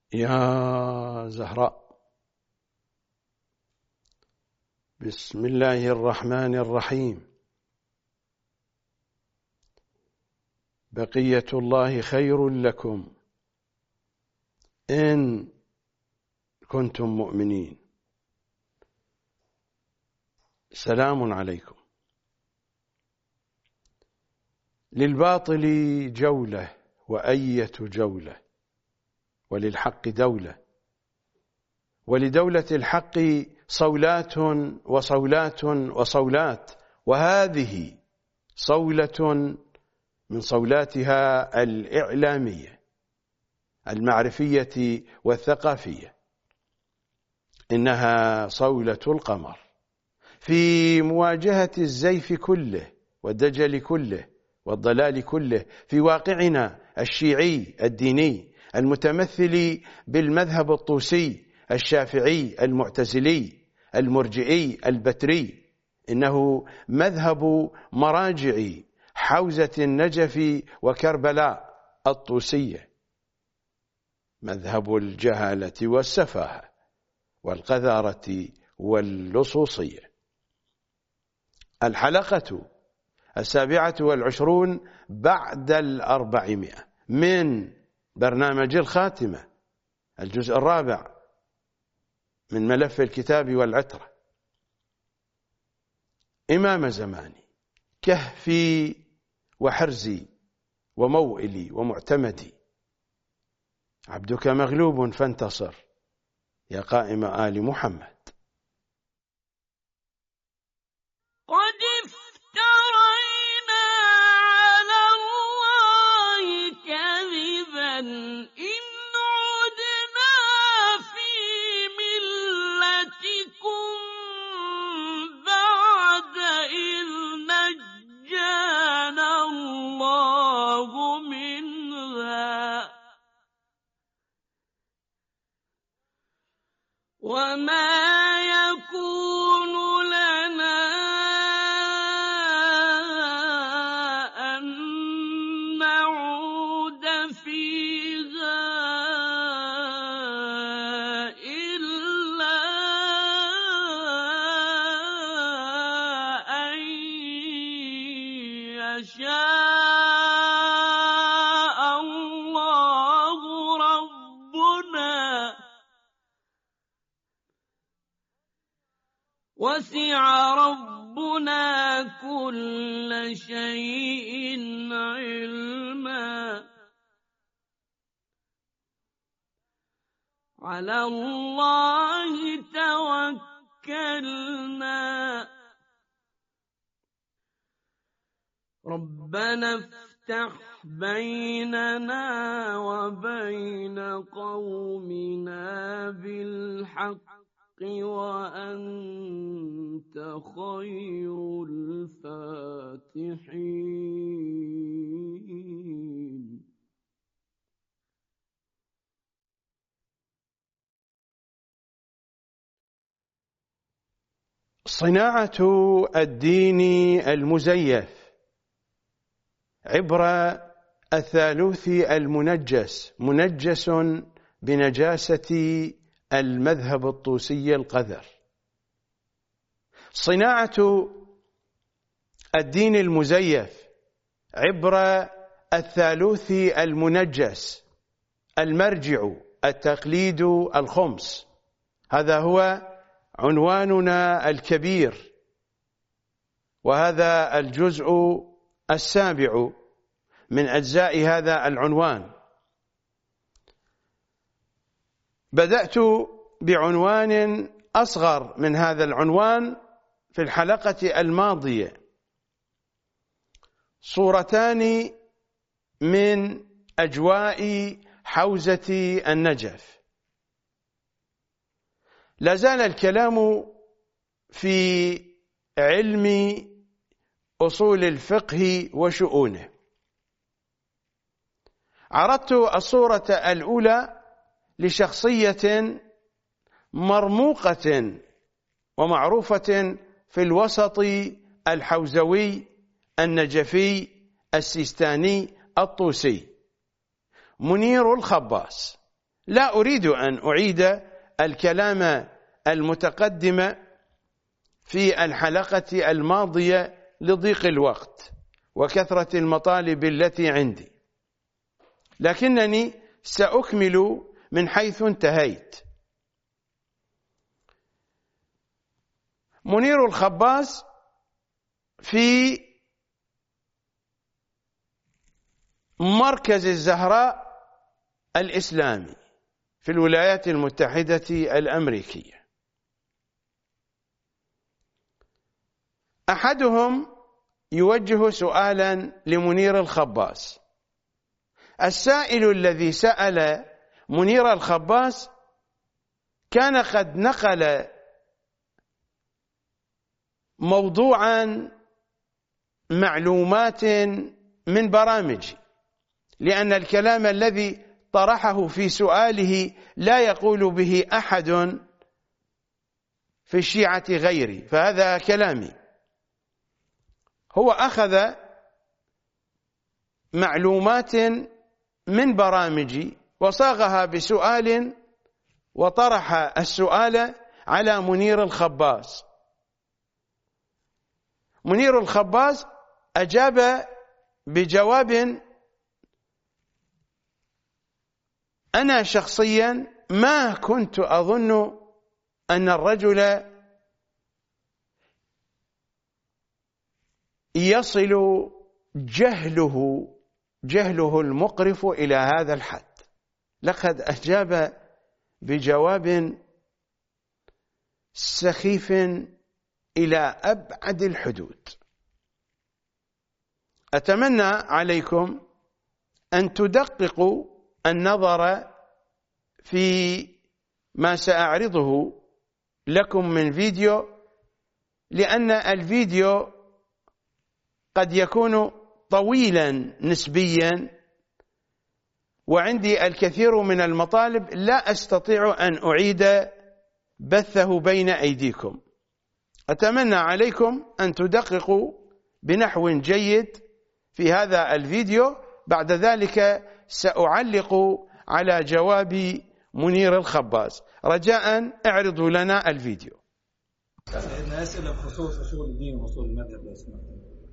يا زهراء. بسم الله الرحمن الرحيم. بقية الله خير لكم إن كنتم مؤمنين. سلام عليكم. للباطل جولة وأية جولة، وللحق دولة، ولدولة الحق صولات وصولات وصولات، وهذه صولة من صولاتها الإعلامية المعرفية والثقافية. إنها صولة القمر في مواجهة الزيف كله والدجل كله والضلال كله في واقعنا الشيعي الديني المتمثل بالمذهب الطوسي الشافعي المعتزلي المرجئي البتري. إنه مذهب مراجع حوزة النجف وكربلاء الطوسية، مذهب الجهالة والسفاهة والقذارة واللصوصية. الحلقة 27 بعد 400 من برنامج الخاتمة، الجزء الرابع من ملف الكتاب والعترة. إمام زماني، كهفي وحرزي وموئلي ومعتمدي، عبدك مغلوب فانتصر يا قائم آل محمد. قد افترينا على الله كذبا إن عدنا في ملتكم بعد إذ نجانا الله منها وما يكون لنا أن نعود فيها إلا أن يشاء الله ربنا وسع ربنا كل شيء علما. على الله توكلنا. ربنا افتح بيننا وبين قومنا بالحق وأنت خير الفاتحين. صناعة الدين المزيف عبر الثالوث المنجس، منجس بنجاسة المذهب الطوسي القذر. صناعة الدين المزيف عبر الثالوث المنجس، المرجع، التقليد، الخمس. هذا هو عنواننا الكبير، وهذا الجزء السابع من أجزاء هذا العنوان. بدأت بعنوان أصغر من هذا العنوان في الحلقة الماضية، صورتان من أجواء حوزة النجف. لا زال الكلام في علم أصول الفقه وشؤونه. عرضت الصورة الأولى لشخصية مرموقة ومعروفة في الوسط الحوزوي النجفي السيستاني الطوسي، منير الخباس، لا أريد أن أعيد الكلام المتقدم في الحلقة الماضية لضيق الوقت وكثرة المطالب التي عندي، لكنني سأكمل من حيث انتهيت. منير الخباز في مركز الزهراء الإسلامي في الولايات المتحدة الأمريكية. أحدهم يوجه سؤالا لمنير الخباز. السائل الذي سأل منير الخباز كان قد نقل موضوعا معلومات من برامجي، لأن الكلام الذي طرحه في سؤاله لا يقول به أحد في الشيعة غيري، فهذا كلامي. هو أخذ معلومات من برامجي وصاغها بسؤال وطرح السؤال على منير الخباز. منير الخباز أجاب بجواب أنا شخصيا ما كنت أظن أن الرجل يصل جهله المقرف إلى هذا الحد. لقد أجاب بجواب سخيف إلى أبعد الحدود. أتمنى عليكم أن تدققوا النظر في ما سأعرضه لكم من فيديو، لأن الفيديو قد يكون طويلا نسبيا وعندي الكثير من المطالب لا أستطيع أن أعيد بثه بين أيديكم. أتمنى عليكم أن تدققوا بنحو جيد في هذا الفيديو. بعد ذلك سأعلق على جواب منير الخباز. رجاء اعرضوا لنا الفيديو. سيدنا أسئلة بخصوص أصول الدين وأصول المذهب لو سمحت.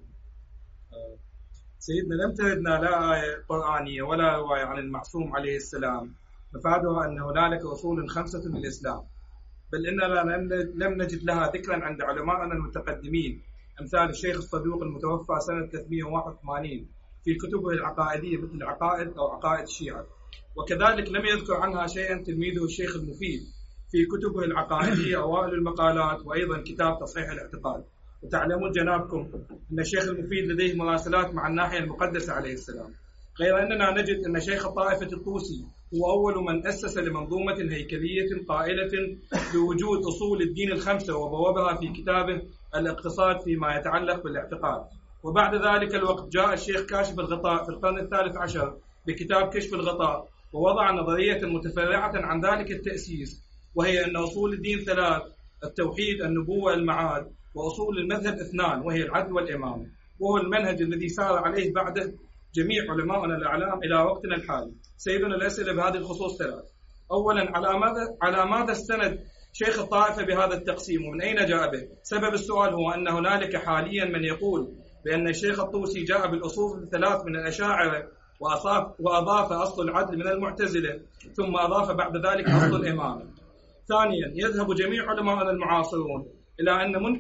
سيدنا لم تردنا لا آية قرآنية ولا رواية عن المعصوم عليه السلام مفادها أن هنالك أصول 5 للإسلام، بل إننا لم نجد لها ذكرا عند علمائنا المتقدمين أمثال الشيخ الصدوق المتوفى سنة 381 في كتبه العقائدية مثل عقائد أو عقائد الشيعة، وكذلك لم يذكر عنها شيئا تلميذه الشيخ المفيد في كتبه العقائدية أوائل المقالات، وأيضا كتاب تصحيح الاعتقاد. وتعلمون جنابكم أن الشيخ المفيد لديه مراسلات مع الناحية المقدسة عليه السلام، غير أننا نجد أن شيخ الطائفة الطوسي هو أول من أسس لمنظومة هيكلية قائلة بوجود أصول الدين 5 وبوابها في كتابه الاقتصاد فيما يتعلق بالاعتقاد. وبعد ذلك الوقت جاء الشيخ كاشف الغطاء في القرن 13 بكتاب كشف الغطاء ووضع نظرية متفرعة عن ذلك التأسيس، وهي أن أصول الدين 3: التوحيد، النبوة، المعاد، وأصول المذهب 2 وهي العدل والإمامة، وهو المنهج الذي سار عليه بعده جميع علماءنا الأعلام إلى وقتنا الحالي. سيدنا الأسئلة بهذه الخصوص 3. أولا، على ماذا استند شيخ الطائفة بهذا التقسيم ومن أين جاء به؟ سبب السؤال هو أن هنالك حاليا من يقول بأن الشيخ الطوسي جاء بالأصول 3 من الأشاعرة وأضاف أصل العدل من المعتزلة، ثم أضاف بعد ذلك أصل الإمامة. ثانيا، يذهب جميع علماءنا المعاصرون إلى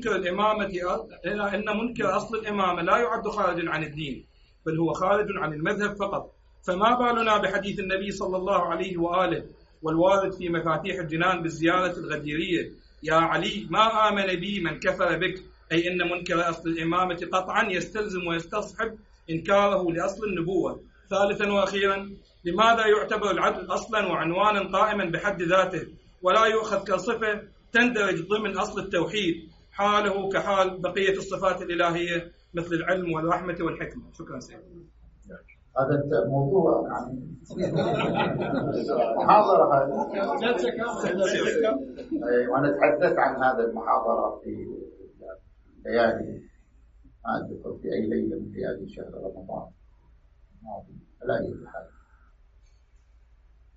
أن منكر أصل الإمامة لا يعد خارجا عن الدين، بل هو خارج عن المذهب فقط. فما بالنا بحديث النبي صلى الله عليه وآله والوارد في مفاتيح الجنان بالزيارة الغديرية: يا علي ما آمن بي من كفر بك، أي أن منكر أصل الإمامة قطعا يستلزم ويستصحب إنكاره لأصل النبوة. ثالثا وأخيرا، لماذا يعتبر العدل أصلا وعنوانا قائما بحد ذاته ولا يؤخذ كصفة تندرج ضمن أصل التوحيد حاله كحال بقية الصفات الإلهية مثل العلم والرحمة والحكمة؟ شكرا سيدي. هذا موضوع يعني محاضرة هذه، وأنا تحدثت عن هذا المحاضرة في ليالي، ما أذكر في أي ليلة من ليالي شهر رمضان الماضي على أي حال.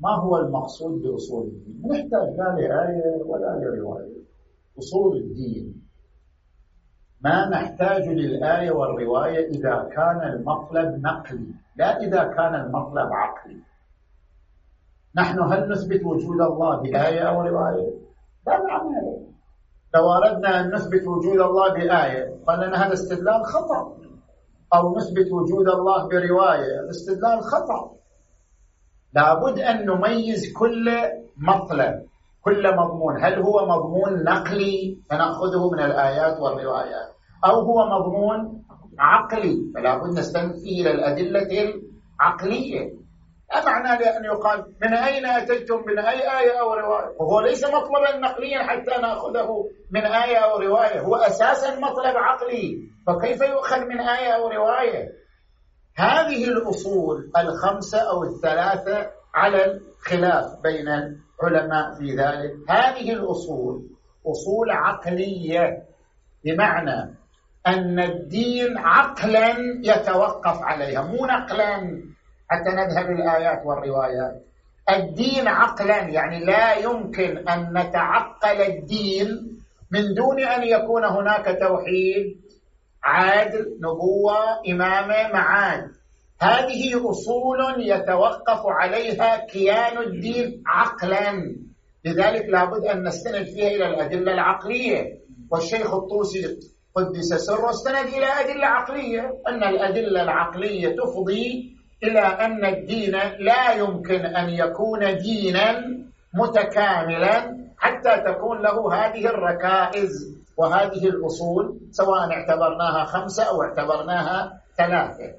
ما هو المقصود بأصول الدين؟ نحتاج لا لآية ولا لرواية. أصول الدين ما نحتاج للآية والرواية إذا كان المطلب نقلي، لا إذا كان المطلب عقلي. نحن هل نثبت وجود الله بآية أو رواية؟ لا معنى. لو أردنا أن نثبت وجود الله بآية قال لنا هذا استدلال خطأ، أو نثبت وجود الله برواية، هذا استدلال خطأ. لابد أن نميز كل مطلب، كل مضمون، هل هو مضمون نقلي فنأخذه من الآيات والروايات، أو هو مضمون عقلي فلا بد نستند فيه إلى الأدلة العقلية. لا معنى لأن يقال من أين أتيتم، من أي آية أو رواية، وهو ليس مطلبا نقليا حتى نأخذه من آية أو رواية، هو أساسا مطلب عقلي، فكيف يؤخذ من آية أو رواية؟ هذه الأصول الخمسة أو الثلاثة على الخلاف بين العلماء في ذلك، هذه الأصول أصول عقلية، بمعنى أن الدين عقلا يتوقف عليها، مو نقلا حتى نذهب الآيات والروايات. الدين عقلا يعني لا يمكن أن نتعقل الدين من دون أن يكون هناك توحيد، عدل، نبوة، إمامة، معاد. هذه أصول يتوقف عليها كيان الدين عقلا، لذلك لابد أن نستند فيها إلى الأدلة العقلية. والشيخ الطوسي قدس سره استند إلى أدلة عقلية، أن الأدلة العقلية تفضي إلى أن الدين لا يمكن أن يكون دينا متكاملا حتى تكون له هذه الركائز وهذه الأصول، سواء اعتبرناها خمسة أو اعتبرناها ثلاثة.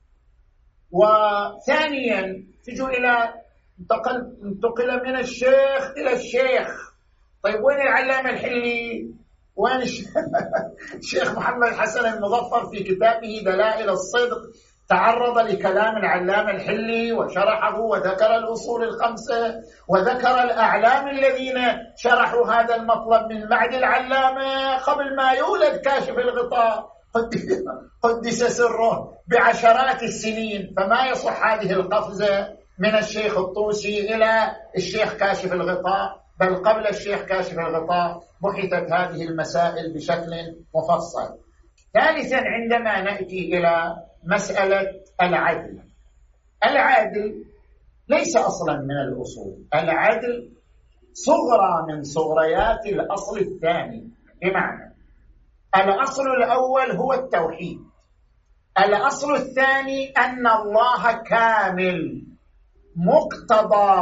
وثانيا تجوا إلى انتقل من الشيخ إلى الشيخ. طيب وين العلامة الحلي؟ وين الشيخ محمد حسن المظفر في كتابه دلائل الصدق تعرض لكلام العلامة الحلي وشرحه وذكر الأصول الخمسة وذكر الأعلام الذين شرحوا هذا المطلب من بعد العلامة قبل ما يولد كاشف الغطاء قدس سره بعشرات السنين. فما يصح هذه القفزة من الشيخ الطوسي إلى الشيخ كاشف الغطاء، بل قبل الشيخ كاشف الغطاء بحثت هذه المسائل بشكل مفصل. ثالثا عندما نأتي إلى مسألة العدل، العدل ليس أصلا من الأصول، العدل صغرى من صغريات الأصل الثاني، بمعنى الأصل الأول هو التوحيد، الأصل الثاني أن الله كامل، مقتضى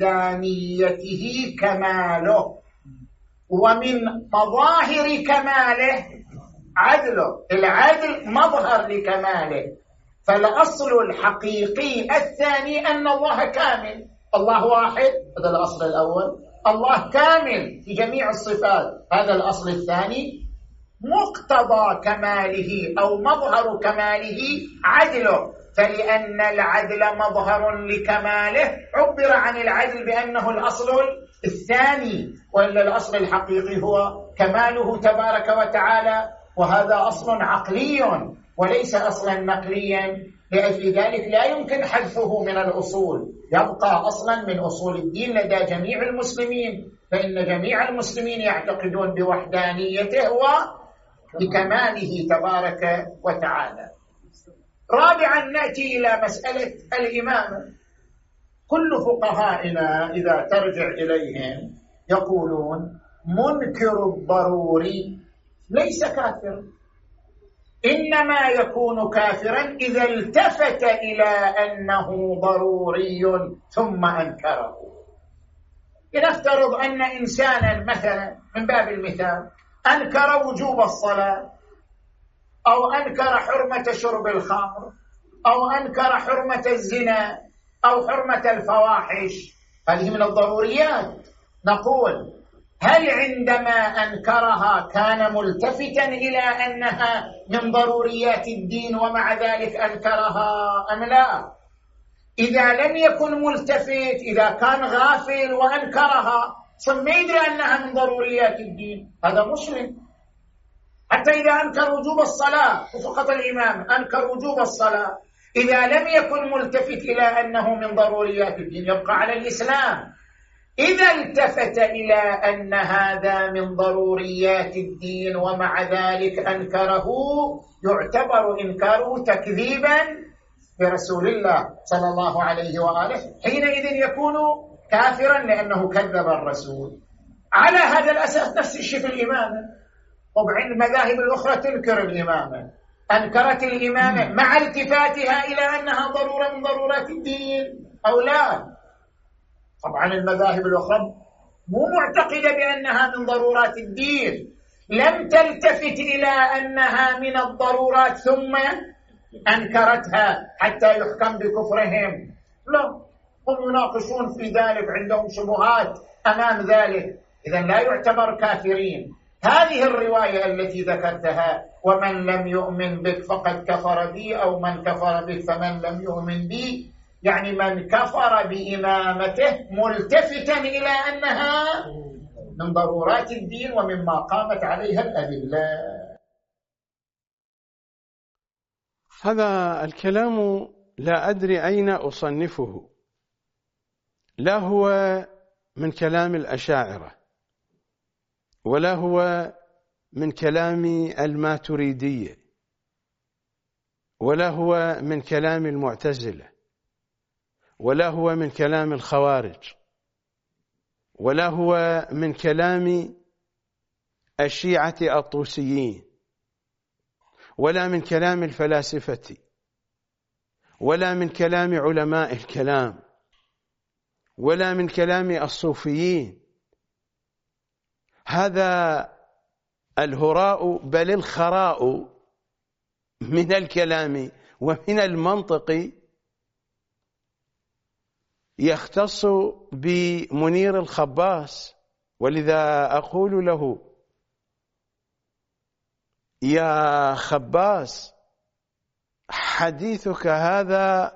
وحدانيته كماله، ومن مظاهر كماله عدله، العدل مظهر لكماله. فالأصل الحقيقي الثاني أن الله كامل، الله واحد، هذا الأصل الأول، الله كامل في جميع الصفات، هذا الأصل الثاني. مقتضى كماله أو مظهر كماله عدله، فلأن العدل مظهر لكماله عبر عن العدل بأنه الأصل الثاني، وإلا الأصل الحقيقي هو كماله تبارك وتعالى، وهذا أصل عقلي وليس أصلا نقليا. لأجل ذلك لا يمكن حذفه من الأصول، يبقى أصلا من أصول الدين لدى جميع المسلمين، فإن جميع المسلمين يعتقدون بوحدانيته وبكماله تبارك وتعالى. رابعا نأتي إلى مسألة الإمامة. كل فقهائنا إذا ترجع إليهم يقولون منكر الضروري ليس كافر، إنما يكون كافرا إذا التفت إلى أنه ضروري ثم أنكره. لنفترض أن إنسانا مثلا من باب المثال أنكر وجوب الصلاة، أو أنكر حرمة شرب الخمر، أو أنكر حرمة الزنا، أو حرمة الفواحش، هذه من الضروريات. نقول هل عندما أنكرها كان ملتفتا إلى أنها من ضروريات الدين ومع ذلك أنكرها أم لا؟ إذا لم يكن ملتفت، إذا كان غافل وأنكرها ثم يدري أنها من ضروريات الدين، هذا مسلم. حتى إذا أنكر وجوب الصلاة، فقط الإمام أنكر وجوب الصلاة، إذا لم يكن ملتفت إلى أنه من ضروريات الدين يبقى على الإسلام. إذا التفت إلى أن هذا من ضروريات الدين ومع ذلك أنكره يعتبر إنكاره تكذيبا برسول الله صلى الله عليه وآله، حينئذ يكون كافرا لأنه كذب الرسول. على هذا الأساس نفس الشيء في الإمامة. طبعا المذاهب الأخرى تنكر الإمامة، أنكرت الإمامة مع التفاتها إلى أنها ضرورة من ضرورات الدين أو لا. طبعا المذاهب الأخرى مو معتقدة بأنها من ضرورات الدين، لم تلتفت إلى أنها من الضرورات ثم أنكرتها حتى يحكم بكفرهم. لا، هم يناقشون في ذلك، عندهم شبهات أمام ذلك، إذن لا يعتبر كافرين. هذه الرواية التي ذكرتها ومن لم يؤمن بك فقد كفر بي، أو من كفر بك فمن لم يؤمن بي، يعني من كفر بإمامته ملتفتا إلى أنها من ضرورات الدين ومما قامت عليها الأدلة. هذا الكلام لا أدري أين أصنفه. لا هو من كلام الأشاعرة، ولا هو من كلام الماتريدية، ولا هو من كلام المعتزلة، ولا هو من كلام الخوارج، ولا هو من كلام الشيعة الطوسيين، ولا من كلام الفلاسفة، ولا من كلام علماء الكلام، ولا من كلام الصوفيين. هذا الهراء بل الخراء من الكلام ومن المنطق يختص بمنير الخباس. ولذا أقول له: يا خباس، حديثك هذا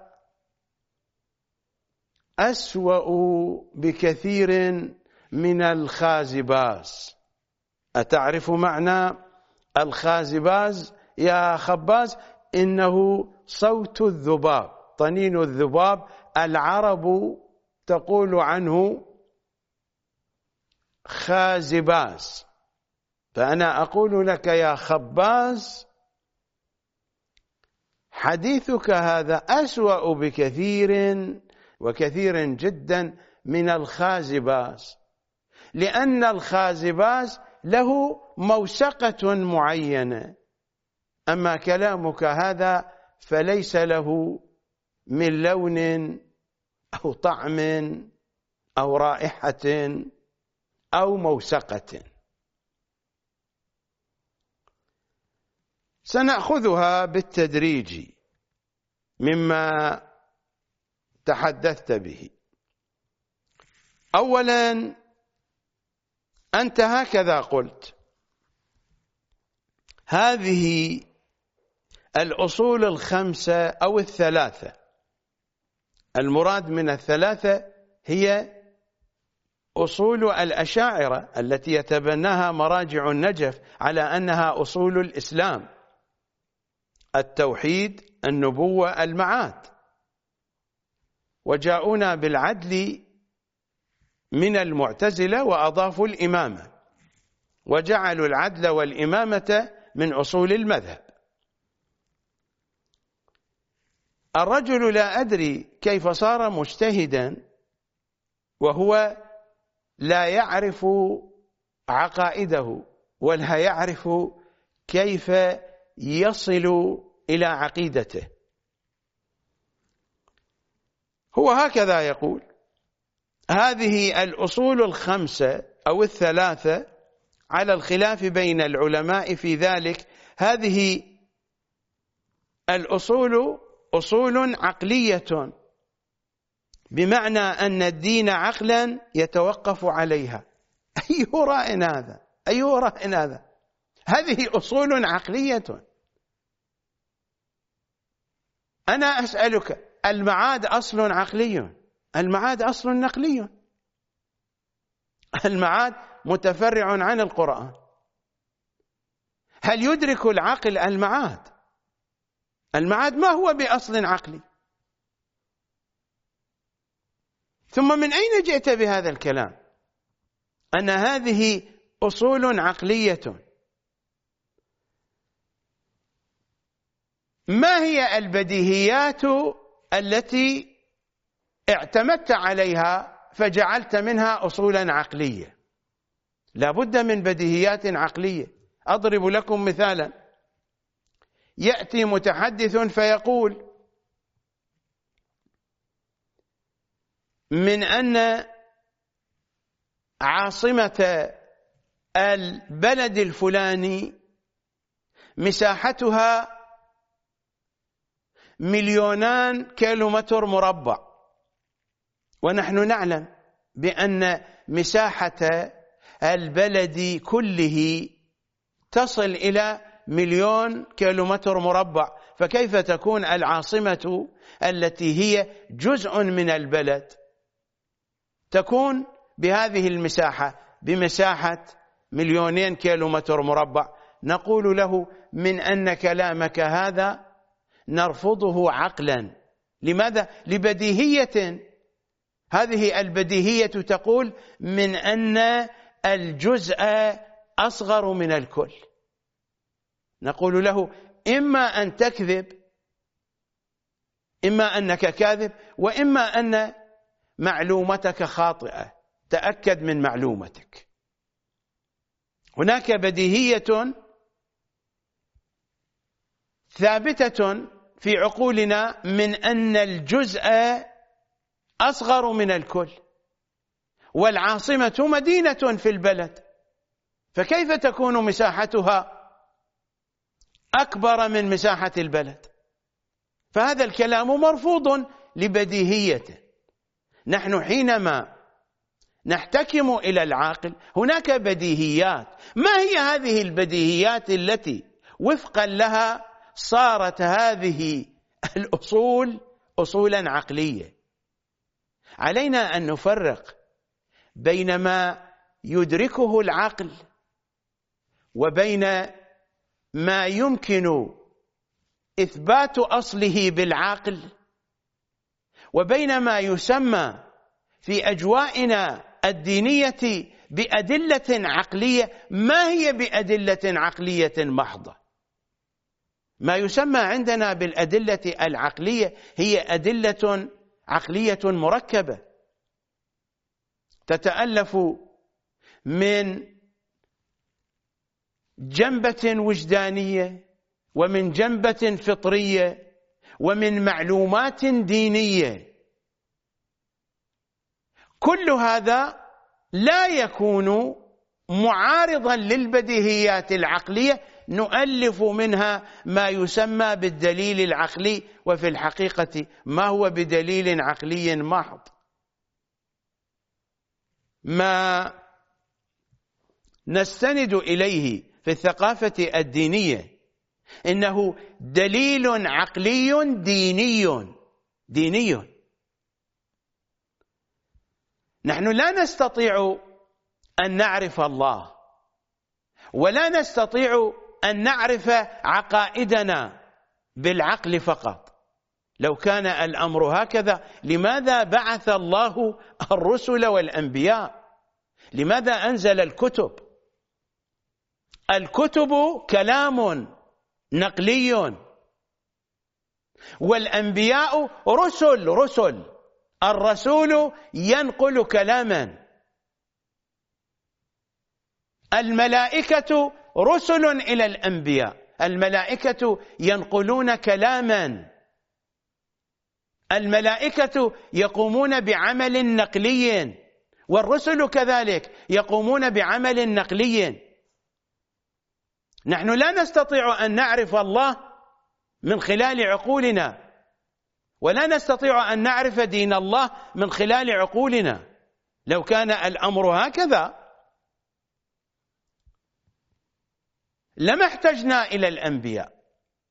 أسوأ بكثير من الخازباز. أتعرف معنى الخازباز يا خباز؟ إنه صوت الذباب، طنين الذباب. العرب تقول عنه خازباز. فأنا أقول لك يا خباز، حديثك هذا أسوأ بكثير وكثير جدا من الخازباز، لأن الخازباز له موسقة معينة، أما كلامك هذا فليس له من لون أو طعم أو رائحة أو موسقة. سنأخذها بالتدريج مما تحدثت به. أولا، أنت هكذا قلت: هذه الأصول الخمسة أو الثلاثة، المراد من الثلاثة هي أصول الأشاعرة التي يتبناها مراجع النجف على أنها أصول الإسلام: التوحيد، النبوة، المعاد. وجاءونا بالعدل من المعتزلة وأضافوا الإمامة، وجعلوا العدل والإمامة من أصول المذهب. الرجل لا أدري كيف صار مجتهدا وهو لا يعرف عقائده ولا يعرف كيف يصل إلى عقيدته. هو هكذا يقول: هذه الأصول الخمسة أو الثلاثة على الخلاف بين العلماء في ذلك، هذه الأصول أصول عقلية، بمعنى أن الدين عقلا يتوقف عليها. أي هراء هذا؟ أي هراء هذا؟ هذه أصول عقلية. أنا أسألك: المعاد أصل عقلي؟ المعاد أصل نقلي. المعاد متفرع عن القرآن. هل يدرك العقل المعاد؟ المعاد ما هو بأصل عقلي. ثم من أين جئت بهذا الكلام أن هذه أصول عقلية؟ ما هي البديهيات التي اعتمدت عليها فجعلت منها أصولا عقلية؟ لا بد من بديهيات عقلية. أضرب لكم مثالا. يأتي متحدث فيقول من أن عاصمة البلد الفلاني مساحتها 2,000,000 كيلومتر مربع، ونحن نعلم بأن مساحة البلد كله تصل إلى 1,000,000 كيلومتر مربع، فكيف تكون العاصمة التي هي جزء من البلد تكون بهذه المساحة، بمساحة 2,000,000 كيلومتر مربع؟ نقول له من أن كلامك هذا نرفضه عقلا. لماذا؟ لبديهية. هذه البديهية تقول من أن الجزء أصغر من الكل. نقول له إما أن تكذب، إما أنك كاذب، وإما أن معلومتك خاطئة، تأكد من معلومتك. هناك بديهية ثابتة في عقولنا من أن الجزء أصغر من الكل، والعاصمة مدينة في البلد، فكيف تكون مساحتها أكبر من مساحة البلد؟ فهذا الكلام مرفوض لبديهيته. نحن حينما نحتكم إلى العاقل هناك بديهيات. ما هي هذه البديهيات التي وفقا لها صارت هذه الأصول أصولا عقلية؟ علينا أن نفرق بين ما يدركه العقل وبين ما يمكن إثبات أصله بالعقل، وبين ما يسمى في أجوائنا الدينية بأدلة عقلية. ما هي بأدلة عقلية محضة؟ ما يسمى عندنا بالأدلة العقلية هي أدلة عقلية مركبة تتألف من جنبة وجدانية، ومن جنبة فطرية، ومن معلومات دينية. كل هذا لا يكون معارضا للبديهيات العقلية، نؤلف منها ما يسمى بالدليل العقلي، وفي الحقيقة ما هو بدليل عقلي محض؟ ما نستند إليه في الثقافة الدينية إنه دليل عقلي ديني. نحن لا نستطيع أن نعرف الله، ولا نستطيع أن نعرف عقائدنا بالعقل فقط. لو كان الأمر هكذا لماذا بعث الله الرسل والأنبياء؟ لماذا أنزل الكتب؟ الكتب كلام نقلي، والأنبياء رسل. الرسول ينقل كلاما. الملائكة رسل إلى الأنبياء، الملائكة ينقلون كلاما. الملائكة يقومون بعمل نقلي، والرسل كذلك يقومون بعمل نقلي. نحن لا نستطيع أن نعرف الله من خلال عقولنا، ولا نستطيع أن نعرف دين الله من خلال عقولنا. لو كان الأمر هكذا لما احتجنا إلى الأنبياء.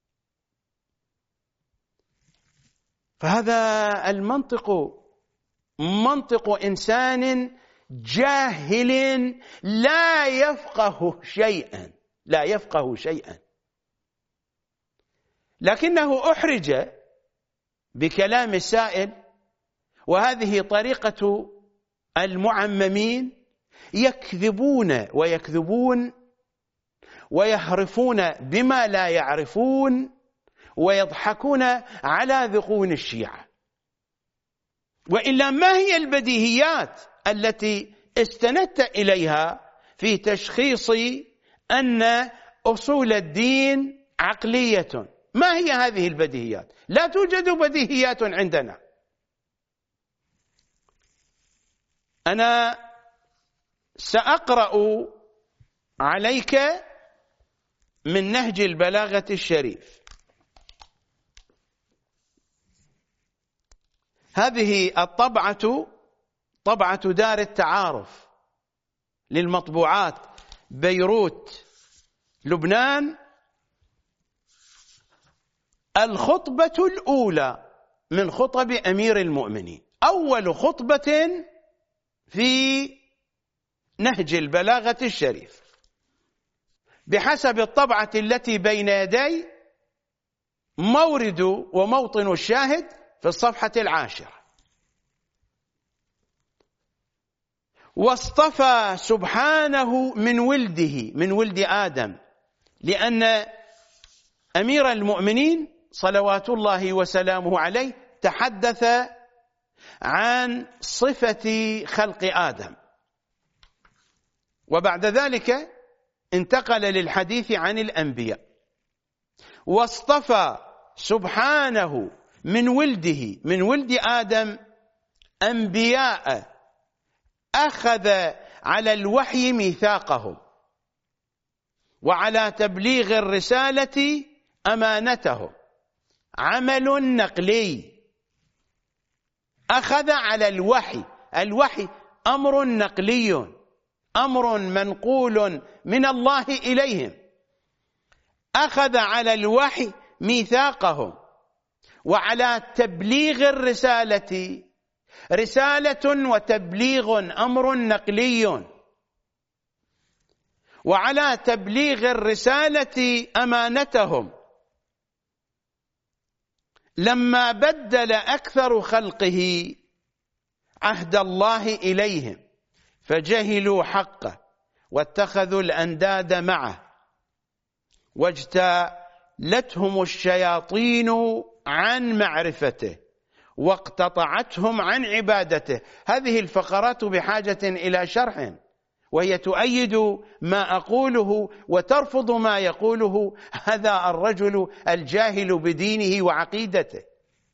فهذا المنطق منطق إنسان جاهل لا يفقه شيئا. لكنه أحرج بكلام السائل، وهذه طريقة المعممين، يكذبون ويكذبون ويهرفون بما لا يعرفون ويضحكون على ذقون الشيعة. وإلا ما هي البديهيات التي استندت إليها في تشخيص أن أصول الدين عقلية؟ ما هي هذه البديهيات؟ لا توجد بديهيات عندنا. أنا سأقرأ عليك من نهج البلاغة الشريف. هذه الطبعة طبعة دار التعارف للمطبوعات بيروت لبنان، الخطبة الأولى من خطب أمير المؤمنين، أول خطبة في نهج البلاغة الشريف بحسب الطبعة التي بين يدي. مورد وموطن الشاهد في الصفحة 10. واصطفى سبحانه من ولده، من ولد آدم، لأن أمير المؤمنين صلوات الله وسلامه عليه تحدث عن صفة خلق آدم، وبعد ذلك انتقل للحديث عن الأنبياء. واصطفى سبحانه من ولده، من ولد آدم، أنبياء أخذ على الوحي ميثاقهم وعلى تبليغ الرسالة أمانتهم. عمل نقلي، أخذ على الوحي. الوحي أمر نقلي، أمر منقول من الله إليهم. أخذ على الوحي ميثاقهم وعلى تبليغ الرسالة. رسالة وتبليغ أمر نقلي، وعلى تبليغ الرسالة أمانتهم. لما بدل أكثر خلقه عهد الله إليهم فجهلوا حقه واتخذوا الأنداد معه، واجتالتهم الشياطين عن معرفته واقتطعتهم عن عبادته. هذه الفقرات بحاجة إلى شرح، وهي تؤيد ما أقوله وترفض ما يقوله هذا الرجل الجاهل بدينه وعقيدته.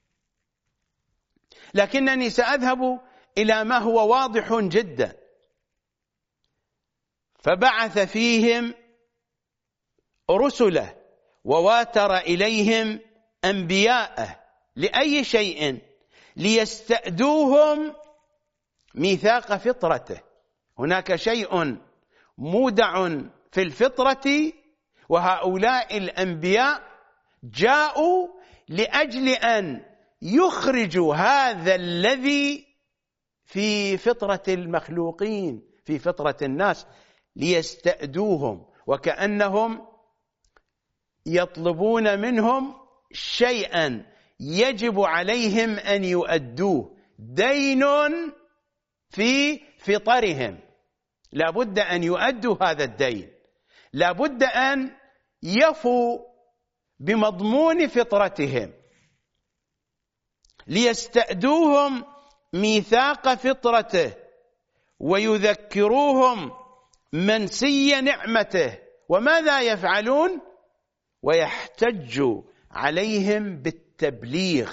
لكنني سأذهب إلى ما هو واضح جدا. فبعث فيهم رسله وواتر إليهم أنبياءه. لأي شيء؟ ليستأدوهم ميثاق فطرته. هناك شيء مودع في الفطرة، وهؤلاء الأنبياء جاءوا لأجل أن يخرجوا هذا الذي في فطرة المخلوقين، في فطرة الناس، ليستأدوهم، وكأنهم يطلبون منهم شيئا يجب عليهم أن يؤدوه، دين في فطرهم، لا بد أن يؤدوا هذا الدين، لا بد أن يفوا بمضمون فطرتهم. ليستأدوهم ميثاق فطرته ويذكروهم منسي نعمته. وماذا يفعلون؟ ويحتج عليهم بالتبليغ.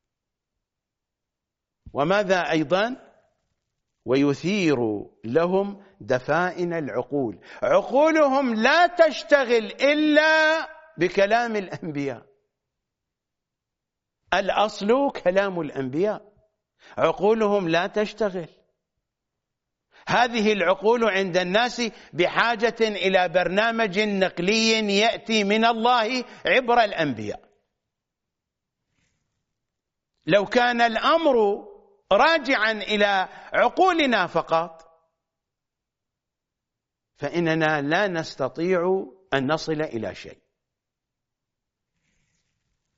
وماذا أيضا؟ ويثير لهم دفائن العقول. عقولهم لا تشتغل إلا بكلام الأنبياء. الأصل كلام الأنبياء، عقولهم لا تشتغل. هذه العقول عند الناس بحاجة إلى برنامج نقلي يأتي من الله عبر الأنبياء. لو كان الأمر راجعا إلى عقولنا فقط فإننا لا نستطيع أن نصل إلى شيء.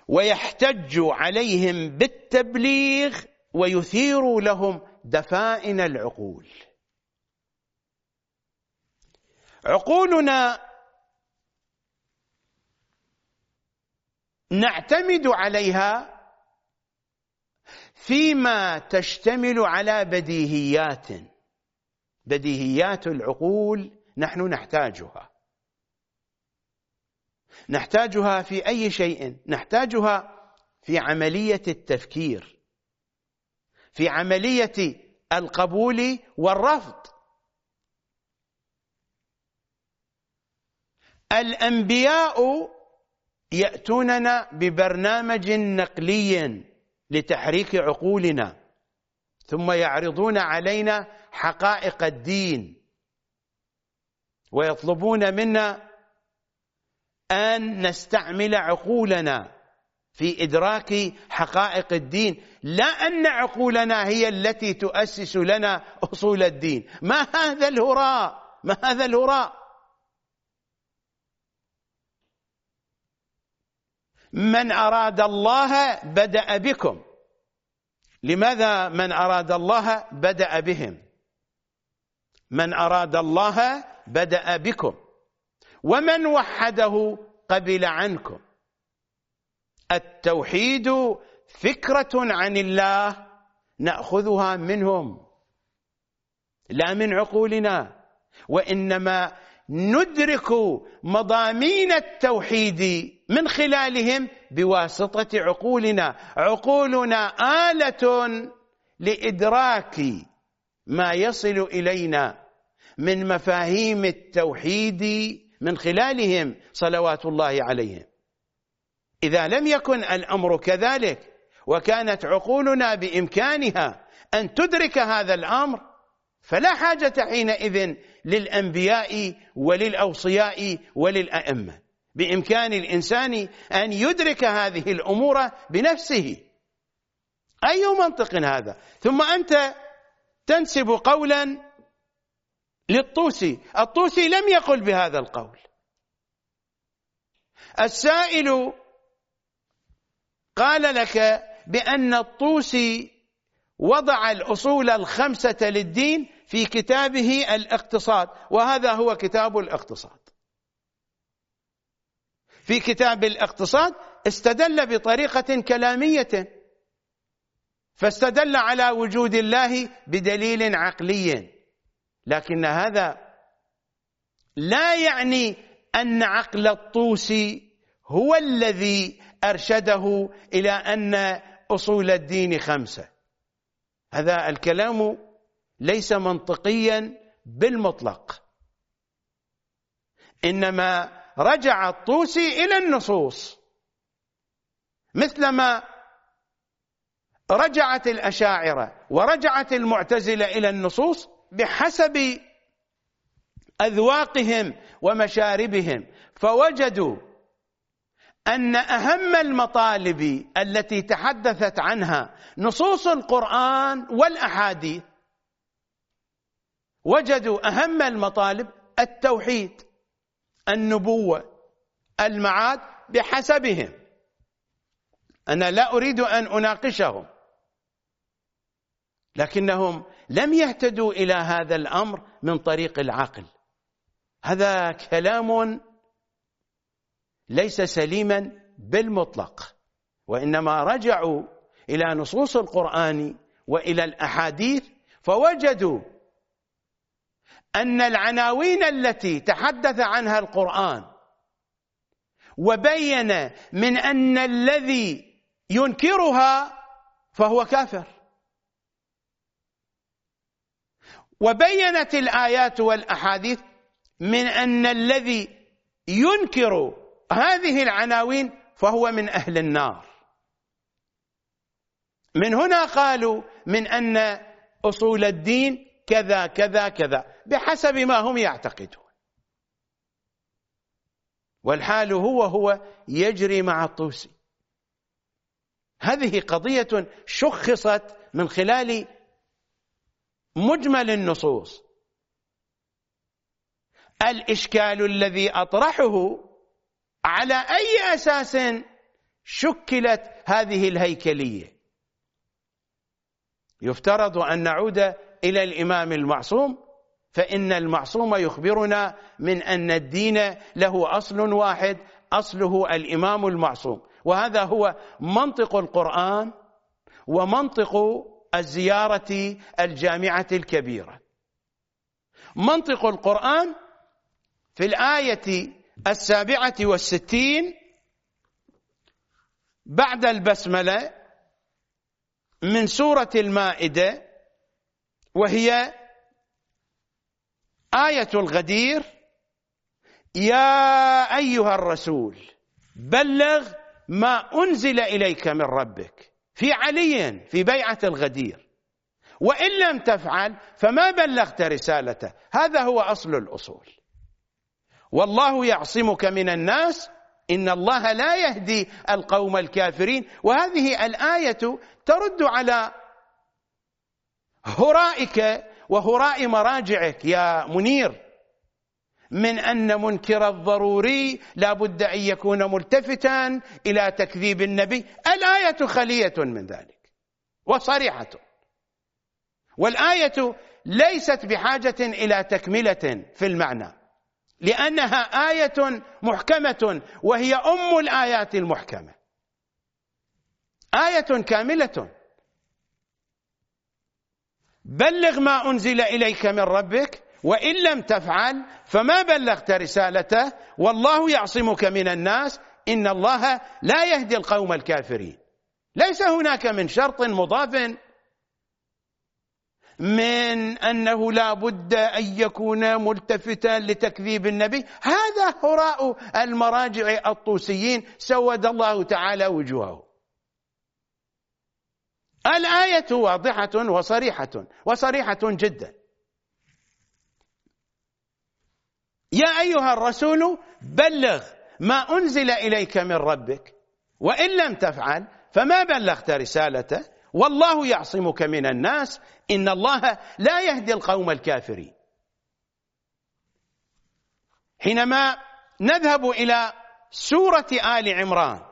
ويحتج عليهم بالتبليغ ويثير لهم دفائن العقول. عقولنا نعتمد عليها فيما تشتمل على بديهيات العقول نحن نحتاجها في أي شيء، نحتاجها في عملية التفكير، في عملية القبول والرفض. الأنبياء يأتوننا ببرنامج نقلي لتحريك عقولنا، ثم يعرضون علينا حقائق الدين ويطلبون منا أن نستعمل عقولنا في إدراك حقائق الدين، لا أن عقولنا هي التي تؤسس لنا أصول الدين. ما هذا الهراء؟ من أراد الله بدأ بكم. لماذا من أراد الله بدأ بهم؟ من أراد الله بدأ بكم، ومن وحده قبل عنكم. التوحيد فكرة عن الله نأخذها منهم لا من عقولنا، وإنما ندرك مضامين التوحيد من خلالهم بواسطة عقولنا. عقولنا آلة لإدراك ما يصل إلينا من مفاهيم التوحيد من خلالهم صلوات الله عليهم. إذا لم يكن الأمر كذلك وكانت عقولنا بإمكانها أن تدرك هذا الأمر، فلا حاجة حينئذ للأنبياء وللأوصياء وللأئمة. بإمكان الإنسان أن يدرك هذه الأمور بنفسه. أي منطق هذا؟ ثم أنت تنسب قولا للطوسي. الطوسي لم يقل بهذا القول. السائل قال لك بأن الطوسي وضع الأصول 5 للدين في كتابه الاقتصاد، وهذا هو كتاب الاقتصاد. في كتاب الاقتصاد استدل بطريقة كلامية، فاستدل على وجود الله بدليل عقلي، لكن هذا لا يعني أن عقل الطوسي هو الذي أرشده إلى أن أصول الدين 5. هذا الكلام ليس منطقيا بالمطلق، إنما رجع الطوسي إلى النصوص مثلما رجعت الأشاعرة ورجعت المعتزلة إلى النصوص بحسب أذواقهم ومشاربهم، فوجدوا أن أهم المطالب التي تحدثت عنها نصوص القرآن والأحاديث، وجدوا أهم المطالب التوحيد، النبوة، المعاد بحسبهم. أنا لا أريد أن أناقشهم، لكنهم لم يهتدوا إلى هذا الأمر من طريق العقل. هذا كلام ليس سليما بالمطلق، وإنما رجعوا إلى نصوص القرآن وإلى الأحاديث، فوجدوا أن العناوين التي تحدث عنها القرآن وبين من أن الذي ينكرها فهو كافر، وبينت الآيات والأحاديث من أن الذي ينكر هذه العناوين فهو من أهل النار. من هنا قالوا من أن أصول الدين كذا كذا كذا بحسب ما هم يعتقدون، والحال هو يجري مع الطوسي. هذه قضية شخصت من خلال مجمل النصوص. الإشكال الذي أطرحه على أي أساس شكلت هذه الهيكلية. يفترض أن نعود إلى الإمام المعصوم، فإن المعصوم يخبرنا من أن الدين له أصل واحد، أصله الإمام المعصوم، وهذا هو منطق القرآن ومنطق الزيارة الجامعة الكبيرة. منطق القرآن في الآية 67 بعد البسملة من سورة المائدة، وهي آية الغدير: يا أيها الرسول بلغ ما أنزل إليك من ربك، في علي في بيعة الغدير، وإن لم تفعل فما بلغت رسالته. هذا هو أصل الأصول. والله يعصمك من الناس إن الله لا يهدي القوم الكافرين. وهذه الآية ترد على هرائك وهراء مراجعك يا منير من أن منكر الضروري لا بد أن يكون ملتفتا إلى تكذيب النبي. الآية خالية من ذلك وصريحة، والآية ليست بحاجة إلى تكملة في المعنى، لأنها آية محكمة، وهي أم الآيات المحكمة، آية كاملة. بلغ ما أنزل إليك من ربك وإن لم تفعل فما بلغت رسالته والله يعصمك من الناس إن الله لا يهدي القوم الكافرين. ليس هناك من شرط مضاف من أنه لا بد أن يكون ملتفتا لتكذيب النبي. هذا هراء المراجع الطوسيين سود الله تعالى وجوهه. الآية واضحة وصريحة جدا. يا أيها الرسول بلغ ما أنزل إليك من ربك وإن لم تفعل فما بلغت رسالته والله يعصمك من الناس إن الله لا يهدي القوم الكافرين. حينما نذهب إلى سورة آل عمران،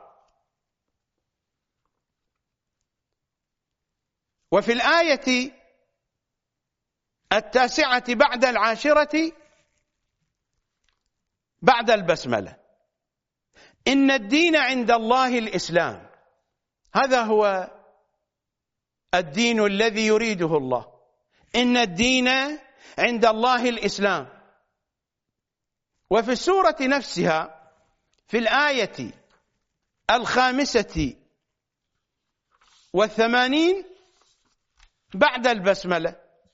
وفي الآية 9 بعد 10 بعد البسملة: إن الدين عند الله الإسلام. هذا هو الدين الذي يريده الله. إن الدين عند الله الإسلام. وفي السورة نفسها في الآية 85 بعد البسملة: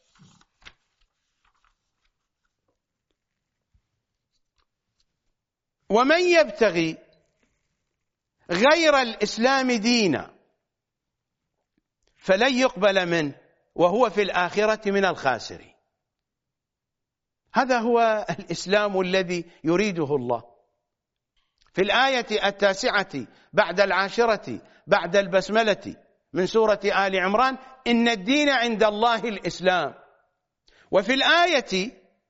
ومن يبتغي غير الإسلام دينا فلن يقبل منه وهو في الآخرة من الخاسرين. هذا هو الإسلام الذي يريده الله. في الآية 9 بعد 10 بعد البسملة من سورة آل عمران: إن الدين عند الله الإسلام. وفي الآية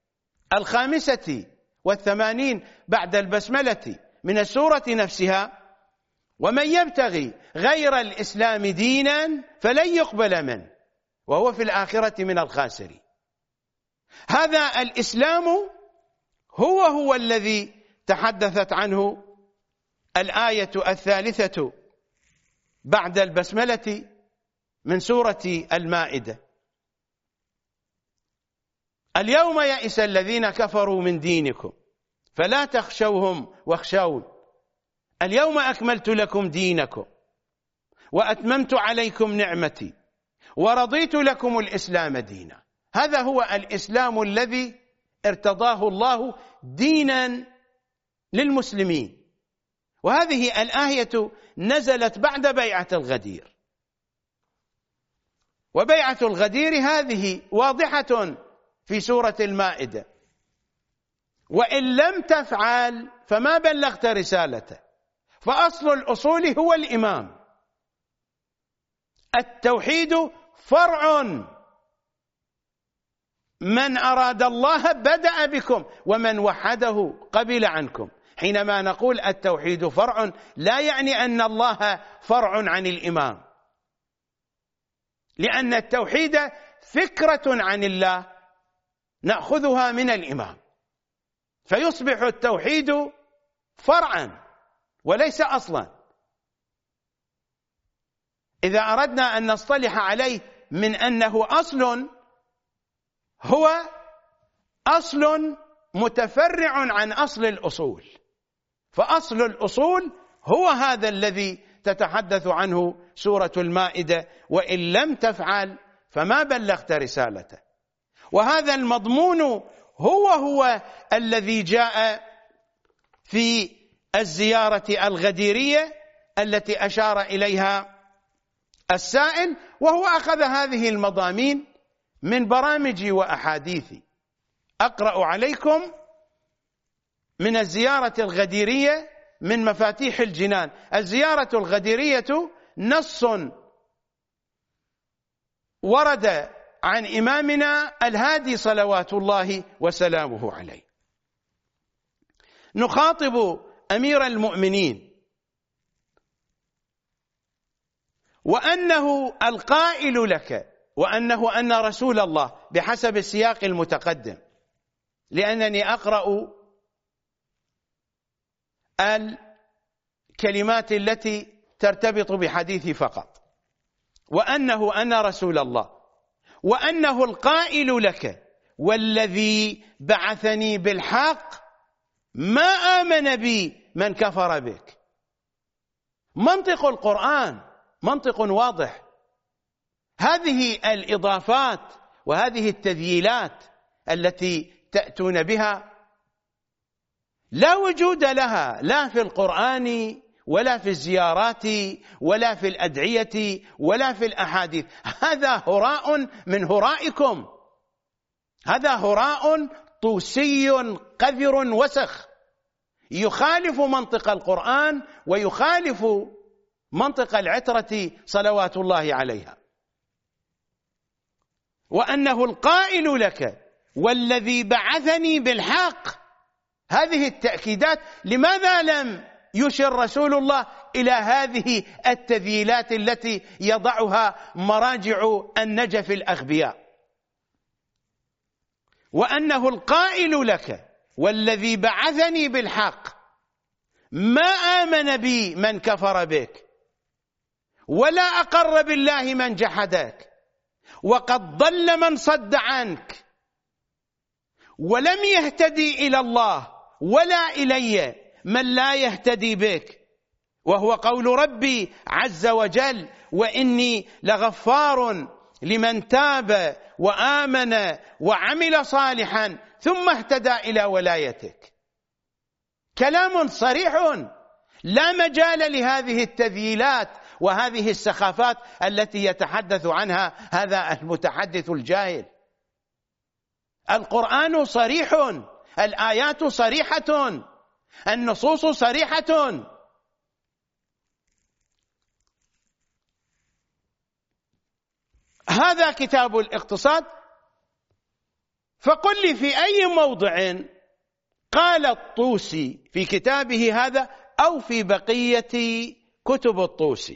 85 بعد البسملة من السورة نفسها: ومن يبتغي غير الإسلام دينا فلن يقبل منه وهو في الآخرة من الخاسرين. هذا الإسلام هو الذي تحدثت عنه الآية 3 بعد البسملة من سورة المائدة: اليوم يئس الذين كفروا من دينكم فلا تخشوهم واخشون اليوم أكملت لكم دينكم وأتممت عليكم نعمتي ورضيت لكم الإسلام دينا. هذا هو الإسلام الذي ارتضاه الله دينا للمسلمين. وهذه الآية نزلت بعد بيعة الغدير، وبيعة الغدير هذه واضحة في سورة المائدة: وإن لم تفعل فما بلغت رسالته. فأصل الأصول هو الإمام. التوحيد فرع، من أراد الله بدأ بكم ومن وحده قبل عنكم. حينما نقول التوحيد فرع لا يعني أن الله فرع عن الإمام، لأن التوحيد فكرة عن الله نأخذها من الإمام، فيصبح التوحيد فرعا وليس أصلا. إذا أردنا أن نصطلح عليه من أنه أصل، هو أصل متفرع عن أصل الأصول، فأصل الأصول هو هذا الذي تتحدث عنه سورة المائدة: وإن لم تفعل فما بلغت رسالته. وهذا المضمون هو الذي جاء في الزيارة الغديرية التي أشار إليها السائل، وهو أخذ هذه المضامين من برامجي وأحاديثي. أقرأ عليكم من الزيارة الغديرية من مفاتيح الجنان. الزيارة الغديرية نص ورد عن إمامنا الهادي صلوات الله وسلامه عليه. نخاطب أمير المؤمنين وأنه القائل لك وأنه أن رسول الله بحسب السياق المتقدم، لأنني أقرأ الكلمات التي ترتبط بحديثي فقط. وأنه أنا رسول الله، وأنه القائل لك والذي بعثني بالحق ما آمن بي من كفر بك. منطق القرآن منطق واضح. هذه الإضافات وهذه التذييلات التي تأتون بها لا وجود لها لا في القرآن ولا في الزيارات ولا في الأدعية ولا في الأحاديث. هذا هراء من هرائكم، هذا هراء طوسي قذر وسخ يخالف منطق القرآن ويخالف منطق العترة صلوات الله عليها. وأنه القائل لك والذي بعثني بالحق، هذه التأكيدات. لماذا لم يشر رسول الله إلى هذه التذييلات التي يضعها مراجع النجف الأغبياء؟ وأنه القائل لك والذي بعثني بالحق ما آمن بي من كفر بك ولا أقر بالله من جحدك، وقد ضل من صد عنك ولم يهتدي إلى الله ولا إلي من لا يهتدي بك، وهو قول ربي عز وجل: وإني لغفار لمن تاب وآمن وعمل صالحا ثم اهتدى إلى ولايتك. كلام صريح لا مجال لهذه التذييلات وهذه السخافات التي يتحدث عنها هذا المتحدث الجاهل. القرآن صريح، الآيات صريحة، النصوص صريحة. هذا كتاب الاقتصاد، فقل لي في أي موضع قال الطوسي في كتابه هذا أو في بقية كتب الطوسي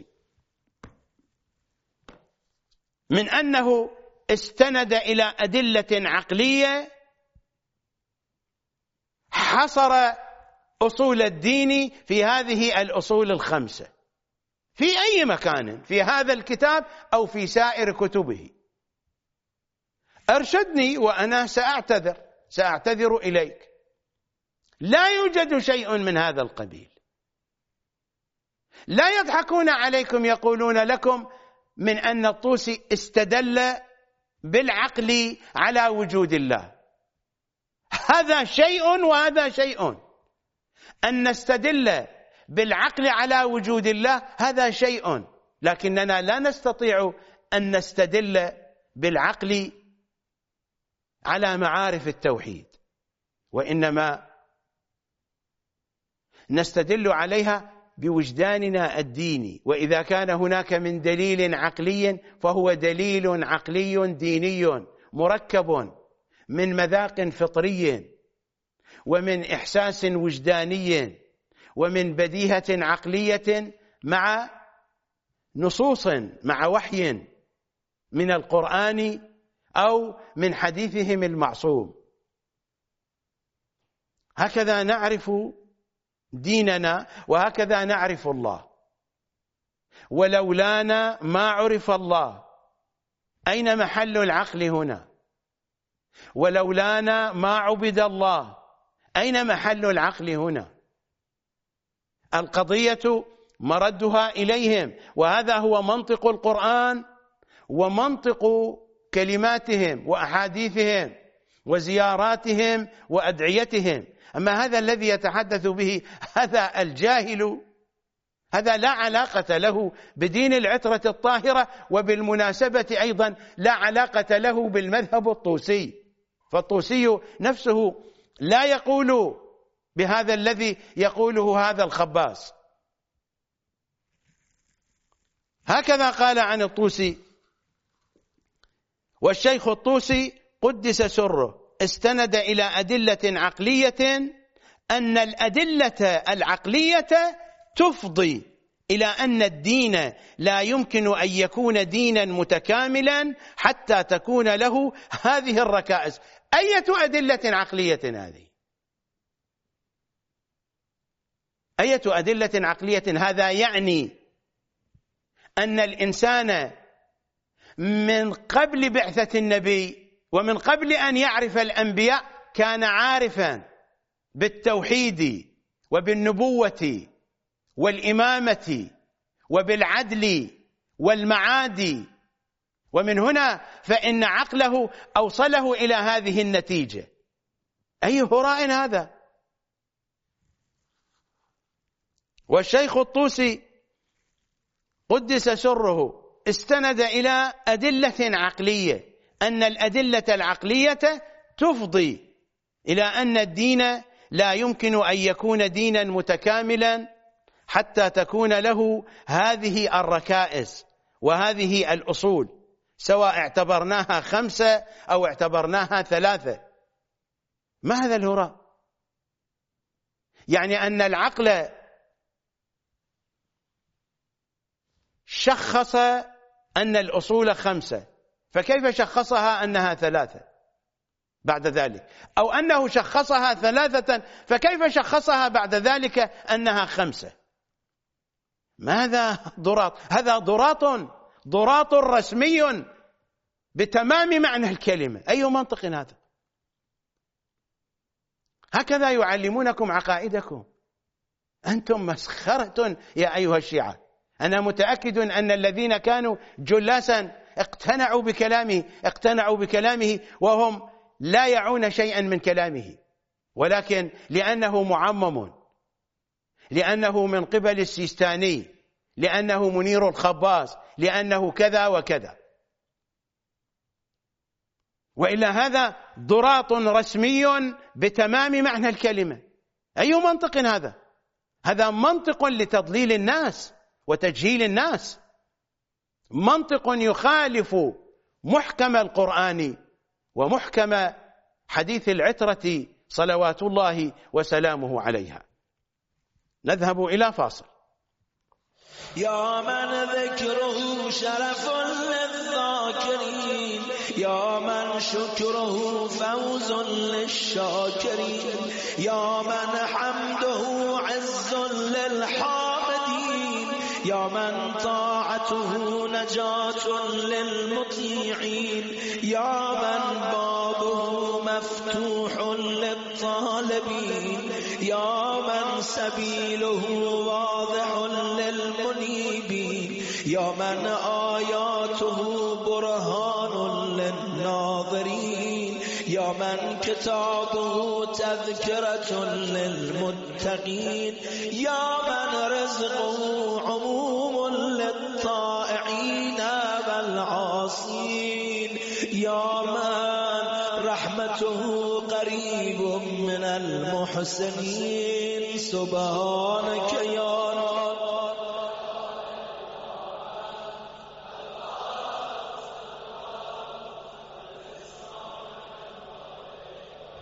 من أنه استند إلى أدلة عقلية حصر أصول الدين في هذه الأصول الخمسة في أي مكان في هذا الكتاب أو في سائر كتبه. أرشدني وأنا سأعتذر إليك. لا يوجد شيء من هذا القبيل. لا يضحكون عليكم يقولون لكم من أن الطوسي استدل بالعقل على وجود الله. هذا شيء وهذا شيء. أن نستدل بالعقل على وجود الله هذا شيء، لكننا لا نستطيع أن نستدل بالعقل على معارف التوحيد، وإنما نستدل عليها بوجداننا الديني. وإذا كان هناك من دليل عقلي فهو دليل عقلي ديني مركب من مذاق فطري ومن إحساس وجداني ومن بديهة عقلية مع نصوص، مع وحي من القرآن أو من حديثهم المعصوم. هكذا نعرف ديننا وهكذا نعرف الله. ولولانا ما عرف الله. أين محل العقل هنا؟ ولولانا ما عبد الله. أين محل العقل هنا؟ القضية مردها إليهم، وهذا هو منطق القرآن ومنطق كلماتهم وأحاديثهم وزياراتهم وأدعيتهم. أما هذا الذي يتحدث به هذا الجاهل، هذا لا علاقة له بدين العترة الطاهرة، وبالمناسبة أيضا لا علاقة له بالمذهب الطوسي، فالطوسي نفسه لا يقول بهذا الذي يقوله هذا الخباص. هكذا قال عن الطوسي: والشيخ الطوسي قدس سره استند إلى أدلة عقلية أن الأدلة العقلية تفضي إلى أن الدين لا يمكن أن يكون دينا متكاملا حتى تكون له هذه الركائز. أية أدلة عقلية هذه؟ أية أدلة عقلية؟ هذا يعني أن الإنسان من قبل بعثة النبي ومن قبل أن يعرف الأنبياء كان عارفا بالتوحيد وبالنبوة والإمامة وبالعدل والمعاد، ومن هنا فإن عقله أوصله إلى هذه النتيجة. أي هراء هذا؟ والشيخ الطوسي قدس سره استند إلى أدلة عقلية أن الأدلة العقلية تفضي إلى أن الدين لا يمكن أن يكون دينا متكاملا حتى تكون له هذه الركائز وهذه الأصول، سواء اعتبرناها 5 أو اعتبرناها 3. ما هذا الهراء؟ يعني أن العقل شخص أن الأصول 5، فكيف شخصها أنها 3 بعد ذلك؟ أو أنه شخصها 3 فكيف شخصها بعد ذلك أنها 5؟ ماذا ضراط؟ هذا ضراط رسمي بتمام معنى الكلمة. أي منطق هذا؟ هكذا يعلمونكم عقائدكم. أنتم مسخرة يا أيها الشيعة. أنا متأكد أن الذين كانوا جلاسا اقتنعوا بكلامه وهم لا يعون شيئا من كلامه، ولكن لأنه معمم، لأنه من قبل السيستاني، لأنه منير الخباص، لأنه كذا وكذا. وإلا هذا ضراط رسمي بتمام معنى الكلمة. أي منطق هذا؟ هذا منطق لتضليل الناس وتجهيل الناس، منطق يخالف محكم القرآن ومحكم حديث العترة صلوات الله وسلامه عليها. نذهب إلى فاصل. يا من ذكره شرف للذاكرين، يا من شكره فوز للشاكرين، يا من حمده عز للحامدين، يا من طاعته نجاة للمطيعين، يا من بابه مفتوح للطالبين، يا من سبيله واضح للمنيبين، يا من آياته برهان للناظرين، يا من كتابه تذكرة للمتقين، يا من رزقه عموم للطائعين والعاصين، يا من رحمته قريب من المحسنين. سبحانك يا رب.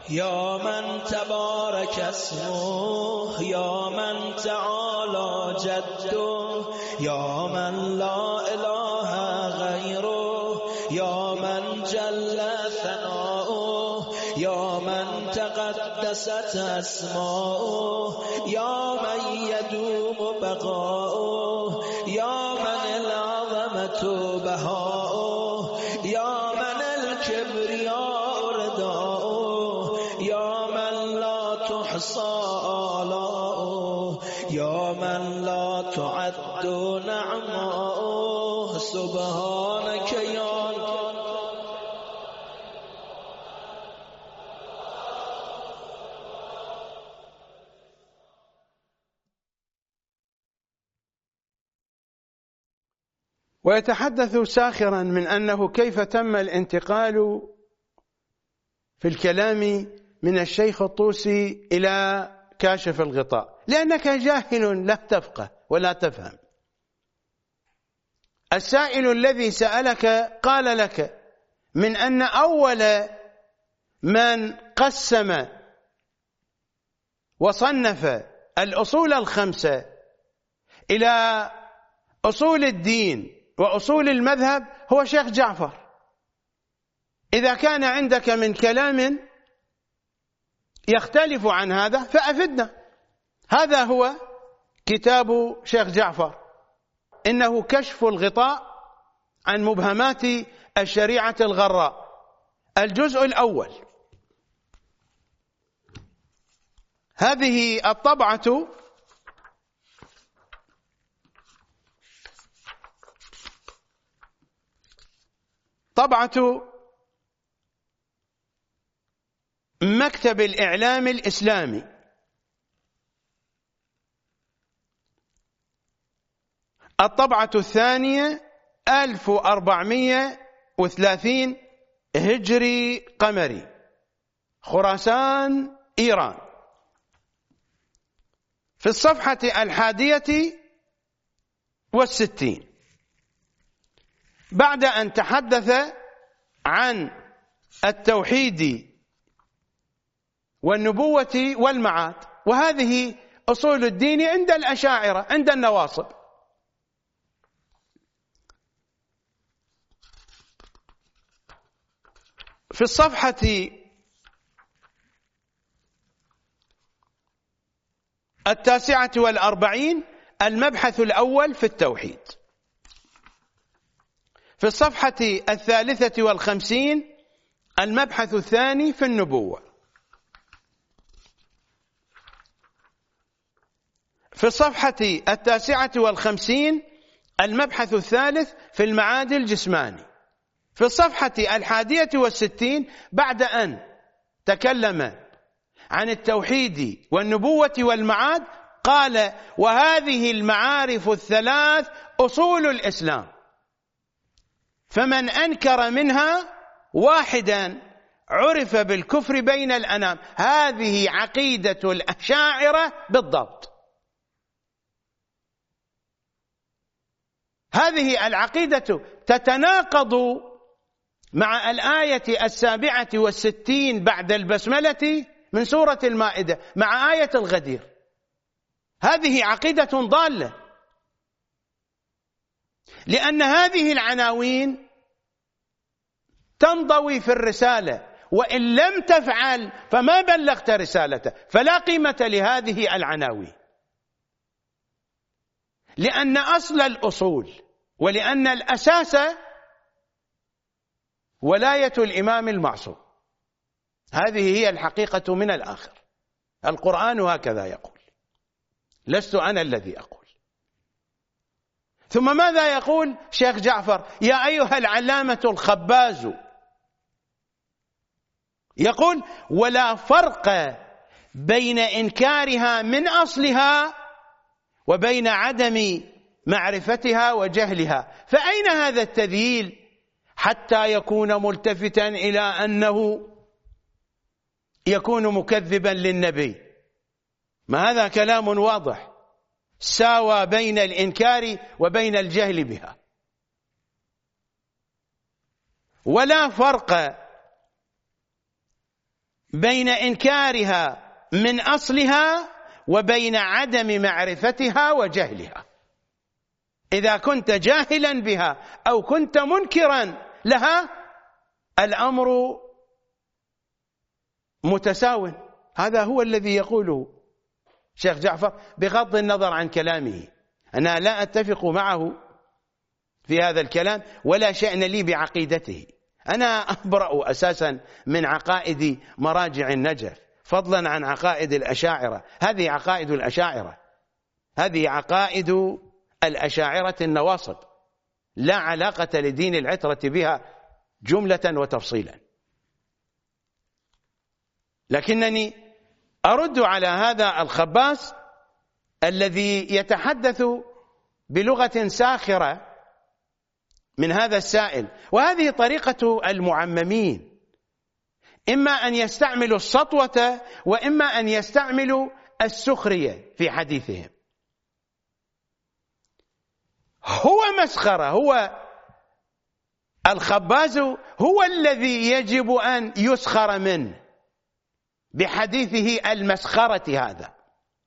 يا من تبارك اسمه يا من تعالى جده يا من لا إله غيره يا من جل ثناؤه يا من تقدست أسماؤه يا من يدوم بقاؤه يا من العظمة بهاؤه يا من الكبرياء رداؤه يا من لا تحصى آلاؤه يا من لا تعد نعماؤه سبحانك يا ويتحدث ساخرا من أنه كيف تم الانتقال في الكلام من الشيخ الطوسي إلى كاشف الغطاء، لأنك جاهل لا تفقه ولا تفهم. السائل الذي سألك قال لك من أن أول من قسم وصنف الأصول الخمسة إلى أصول الدين وأصول المذهب هو شيخ جعفر. إذا كان عندك من كلام يختلف عن هذا فأفدنا. هذا هو كتاب شيخ جعفر، إنه كشف الغطاء عن مبهمات الشريعة الغراء، الجزء الأول. هذه الطبعة طبعة مكتب الإعلام الإسلامي، الطبعة الثانية 1430 هجري قمري، خراسان إيران، في الصفحة 61. بعد أن تحدث عن التوحيد والنبوة والمعاد، وهذه أصول الدين عند الأشاعرة عند النواصب. في الصفحة 49 المبحث الأول في التوحيد. في الصفحة 53 المبحث الثاني في النبوة. في الصفحة 59 المبحث الثالث في المعاد الجسماني. في الصفحة 61 بعد أن تكلم عن التوحيد والنبوة والمعاد قال: وهذه المعارف الثلاث أصول الإسلام، فمن أنكر منها واحدا عرف بالكفر بين الأنام. هذه عقيدة الأشاعرة بالضبط. هذه العقيدة تتناقض مع الآية 67 بعد البسملة من سورة المائدة مع آية الغدير. هذه عقيدة ضالة، لأن هذه العناوين تنضوي في الرسالة، وإن لم تفعل فما بلغت رسالته، فلا قيمة لهذه العناوين. لأن أصل الأصول ولأن الأساس ولاية الإمام المعصوم. هذه هي الحقيقة من الآخر. القرآن هكذا يقول، لست أنا الذي أقول. ثم ماذا يقول شيخ جعفر؟ يا أيها العلامة الخباز، يقول: ولا فرق بين إنكارها من أصلها وبين عدم معرفتها وجهلها. فأين هذا التذييل حتى يكون ملتفتا إلى أنه يكون مكذبا للنبي؟ ما هذا كلام واضح، ساوى بين الإنكار وبين الجهل بها. ولا فرق بين إنكارها من أصلها وبين عدم معرفتها وجهلها. إذا كنت جاهلا بها أو كنت منكرا لها الأمر متساو. هذا هو الذي يقوله شيخ جعفر بغض النظر عن كلامه. أنا لا أتفق معه في هذا الكلام ولا شأن لي بعقيدته. أنا أبرأ أساسا من عقائد مراجع النجف فضلا عن عقائد الأشاعرة. هذه عقائد الأشاعرة، هذه عقائد الأشاعرة النواصب، لا علاقة لدين العترة بها جملة وتفصيلا. لكنني أرد على هذا الخباث الذي يتحدث بلغة ساخرة من هذا السائل. وهذه طريقة المعممين، إما أن يستعملوا السطوة وإما أن يستعملوا السخرية في حديثهم. هو مسخرة، هو الخباز هو الذي يجب أن يسخر منه بحديثه المسخرة هذا.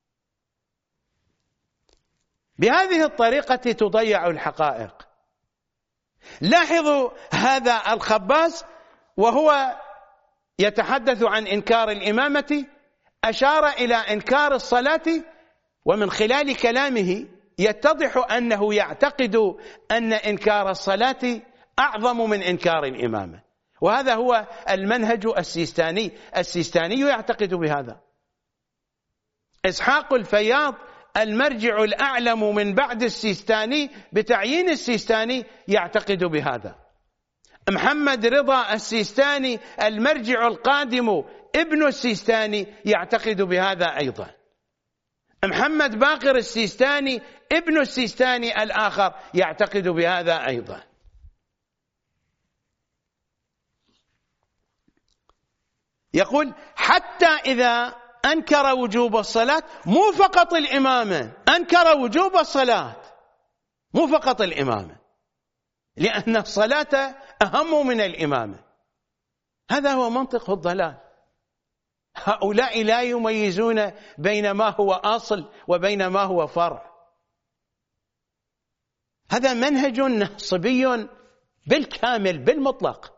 بهذه الطريقة تضيع الحقائق. لاحظوا هذا الخباز وهو يتحدث عن إنكار الإمامة أشار إلى إنكار الصلاة، ومن خلال كلامه يتضح أنه يعتقد أن إنكار الصلاة أعظم من إنكار الإمامة، وهذا هو المنهج السيستاني. السيستاني يعتقد بهذا. إسحاق الفياض المرجع الأعلم من بعد السيستاني بتعيين السيستاني يعتقد بهذا. محمد رضا السيستاني المرجع القادم ابن السيستاني يعتقد بهذا أيضا. محمد باقر السيستاني ابن السيستاني الآخر يعتقد بهذا أيضا. يقول حتى إذا أنكر وجوب الصلاة، مو فقط الإمامة، أنكر وجوب الصلاة مو فقط الإمامة، لأن الصلاة أهم من الإمامة. هذا هو منطق الضلال. هؤلاء لا يميزون بين ما هو أصل وبين ما هو فرع. هذا منهج نصبي بالكامل بالمطلق.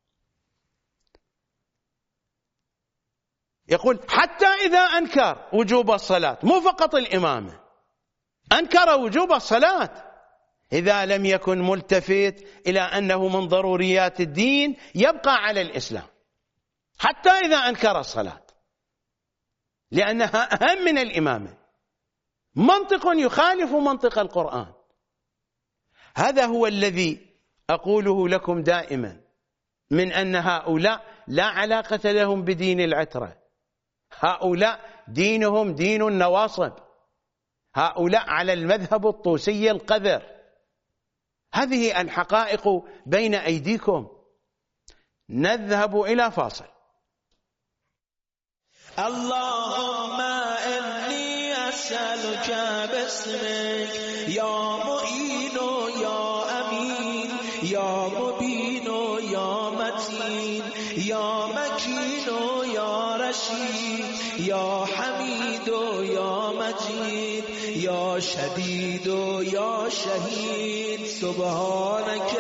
يقول حتى إذا أنكر وجوب الصلاة، مو فقط الإمامة، أنكر وجوب الصلاة إذا لم يكن ملتفت إلى أنه من ضروريات الدين يبقى على الإسلام، حتى إذا أنكر الصلاة لأنها أهم من الإمامة. منطق يخالف منطق القرآن. هذا هو الذي أقوله لكم دائما، من أن هؤلاء لا علاقة لهم بدين العترة. هؤلاء دينهم دين النواصب، هؤلاء على المذهب الطوسي القذر. هذه الحقائق بين أيديكم. نذهب إلى فاصل. اللهم إني أسألك باسمك يا معين يا أمين يا مبين يا متين يا مكين يا رشيد يا حميد يا مجيد يا شديد يا شهيد سبحانك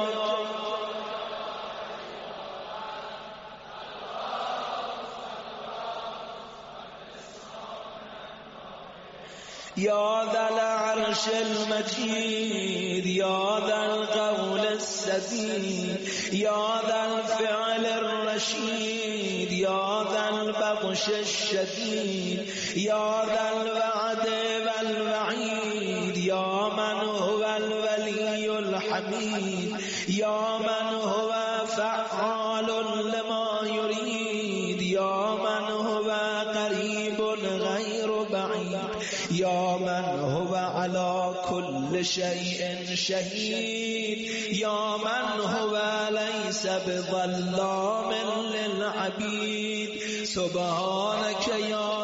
يا ذا العرش المجيد يا ذا القول السديد يا ذا الفعل الرشيد يا ذا البطش الشديد يا ذا الوعد والوعيد يا من هو الولي الحميد يا من هو فعال لما يريد يا من هو قريب غير بعيد يا من هو على كل شيء شهيد يا من هو ليس بظلام للعبيد سبحانك يا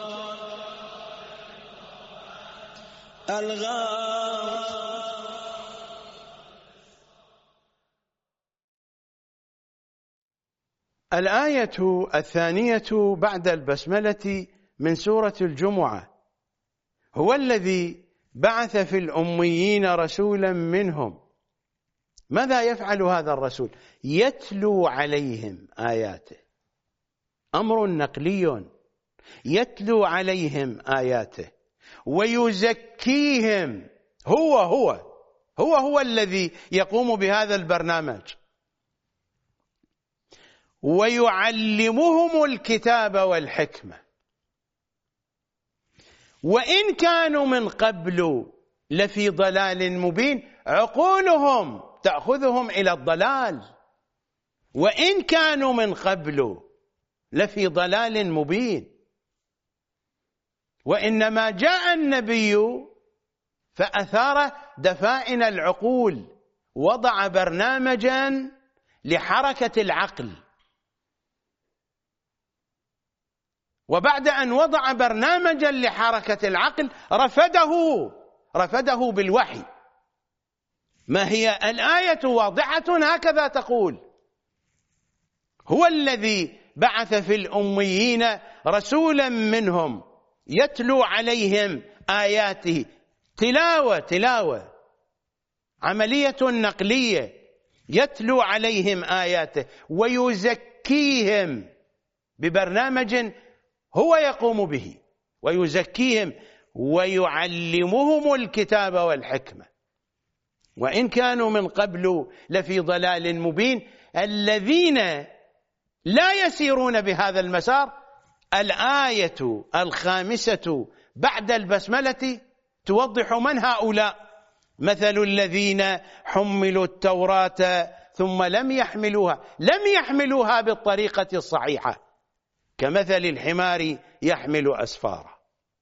الغافر. الآية الثانية بعد البسملة من سورة الجمعة: هو الذي بعث في الأميين رسولا منهم. ماذا يفعل هذا الرسول؟ يتلو عليهم آياته، أمر نقلي، يتلو عليهم آياته ويزكيهم. هو الذي يقوم بهذا البرنامج، ويعلمهم الكتاب والحكمة، وإن كانوا من قبل لفي ضلال مبين. عقولهم تأخذهم إلى الضلال، وإن كانوا من قبل لفي ضلال مبين. وإنما جاء النبي فأثار دفائن العقول، وضع برنامجا لحركة العقل، وبعد أن وضع برنامجا لحركة العقل رفده بالوحي. ما هي الآية واضحة هكذا تقول: هو الذي بعث في الأميين رسولا منهم يتلو عليهم آياته. تلاوة عملية نقلية، يتلو عليهم آياته ويزكيهم ببرنامج هو يقوم به، ويزكيهم ويعلمهم الكتاب والحكمة، وإن كانوا من قبل لفي ضلال مبين. الذين لا يسيرون بهذا المسار، الآية الخامسة بعد البسملة توضح من هؤلاء: مثل الذين حملوا التوراة ثم لم يحملوها بالطريقة الصحيحة كمثل الحمار يحمل أسفارا.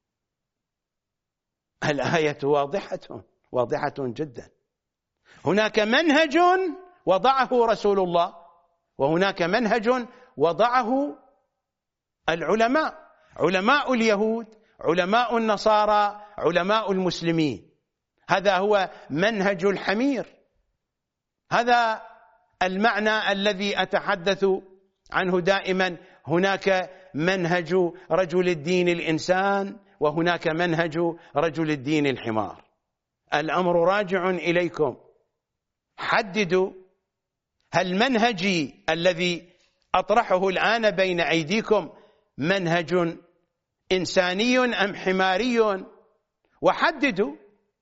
الآية واضحة جدا. هناك منهج وضعه رسول الله، وهناك منهج وضعه العلماء، علماء اليهود، علماء النصارى، علماء المسلمين. هذا هو منهج الحمير، هذا المعنى الذي أتحدث عنه دائما. هناك منهج رجل الدين الإنسان، وهناك منهج رجل الدين الحمار. الأمر راجع إليكم، حددوا: هل منهجي الذي أطرحه الآن بين أيديكم منهج إنساني أم حماري؟ وحددوا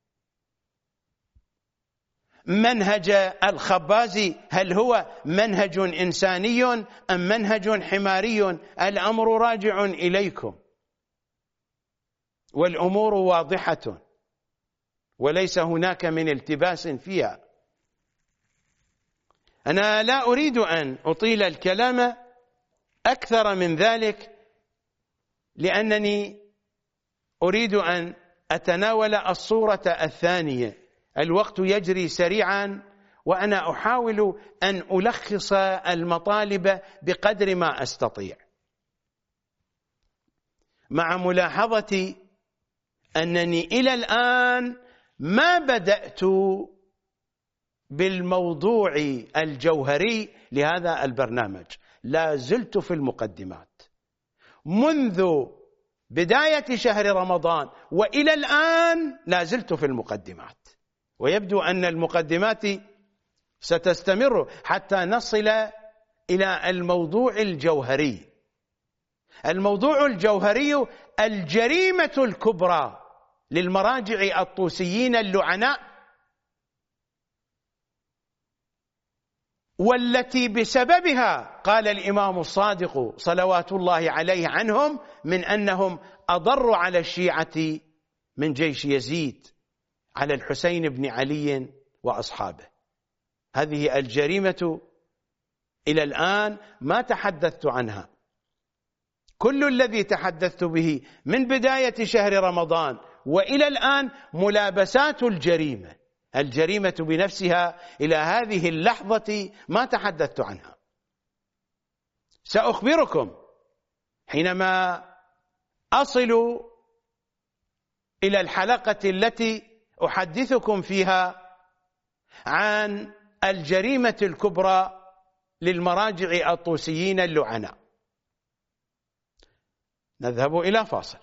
منهج الخبازي، هل هو منهج إنساني أم منهج حماري؟ الأمر راجع إليكم، والأمور واضحة وليس هناك من التباس فيها. أنا لا أريد أن أطيل الكلام أكثر من ذلك، لأنني أريد أن أتناول الصورة الثانية. الوقت يجري سريعا، وأنا أحاول أن ألخص المطالب بقدر ما أستطيع، مع ملاحظة أنني إلى الآن ما بدأت بالموضوع الجوهري لهذا البرنامج، لا زلت في المقدمات منذ بداية شهر رمضان وإلى الآن، لا زلت في المقدمات، ويبدو أن المقدمات ستستمر حتى نصل إلى الموضوع الجوهري. الموضوع الجوهري: الجريمة الكبرى للمراجع الطوسيين اللعناء، والتي بسببها قال الإمام الصادق صلوات الله عليه عنهم من أنهم أضروا على الشيعة من جيش يزيد على الحسين بن علي وأصحابه. هذه الجريمة إلى الآن ما تحدثت عنها. كل الذي تحدثت به من بداية شهر رمضان وإلى الآن ملابسات الجريمة بنفسها إلى هذه اللحظة ما تحدثت عنها. سأخبركم حينما أصل إلى الحلقة التي أحدثكم فيها عن الجريمة الكبرى للمراجع الطوسيين اللعناء. نذهب إلى فاصل.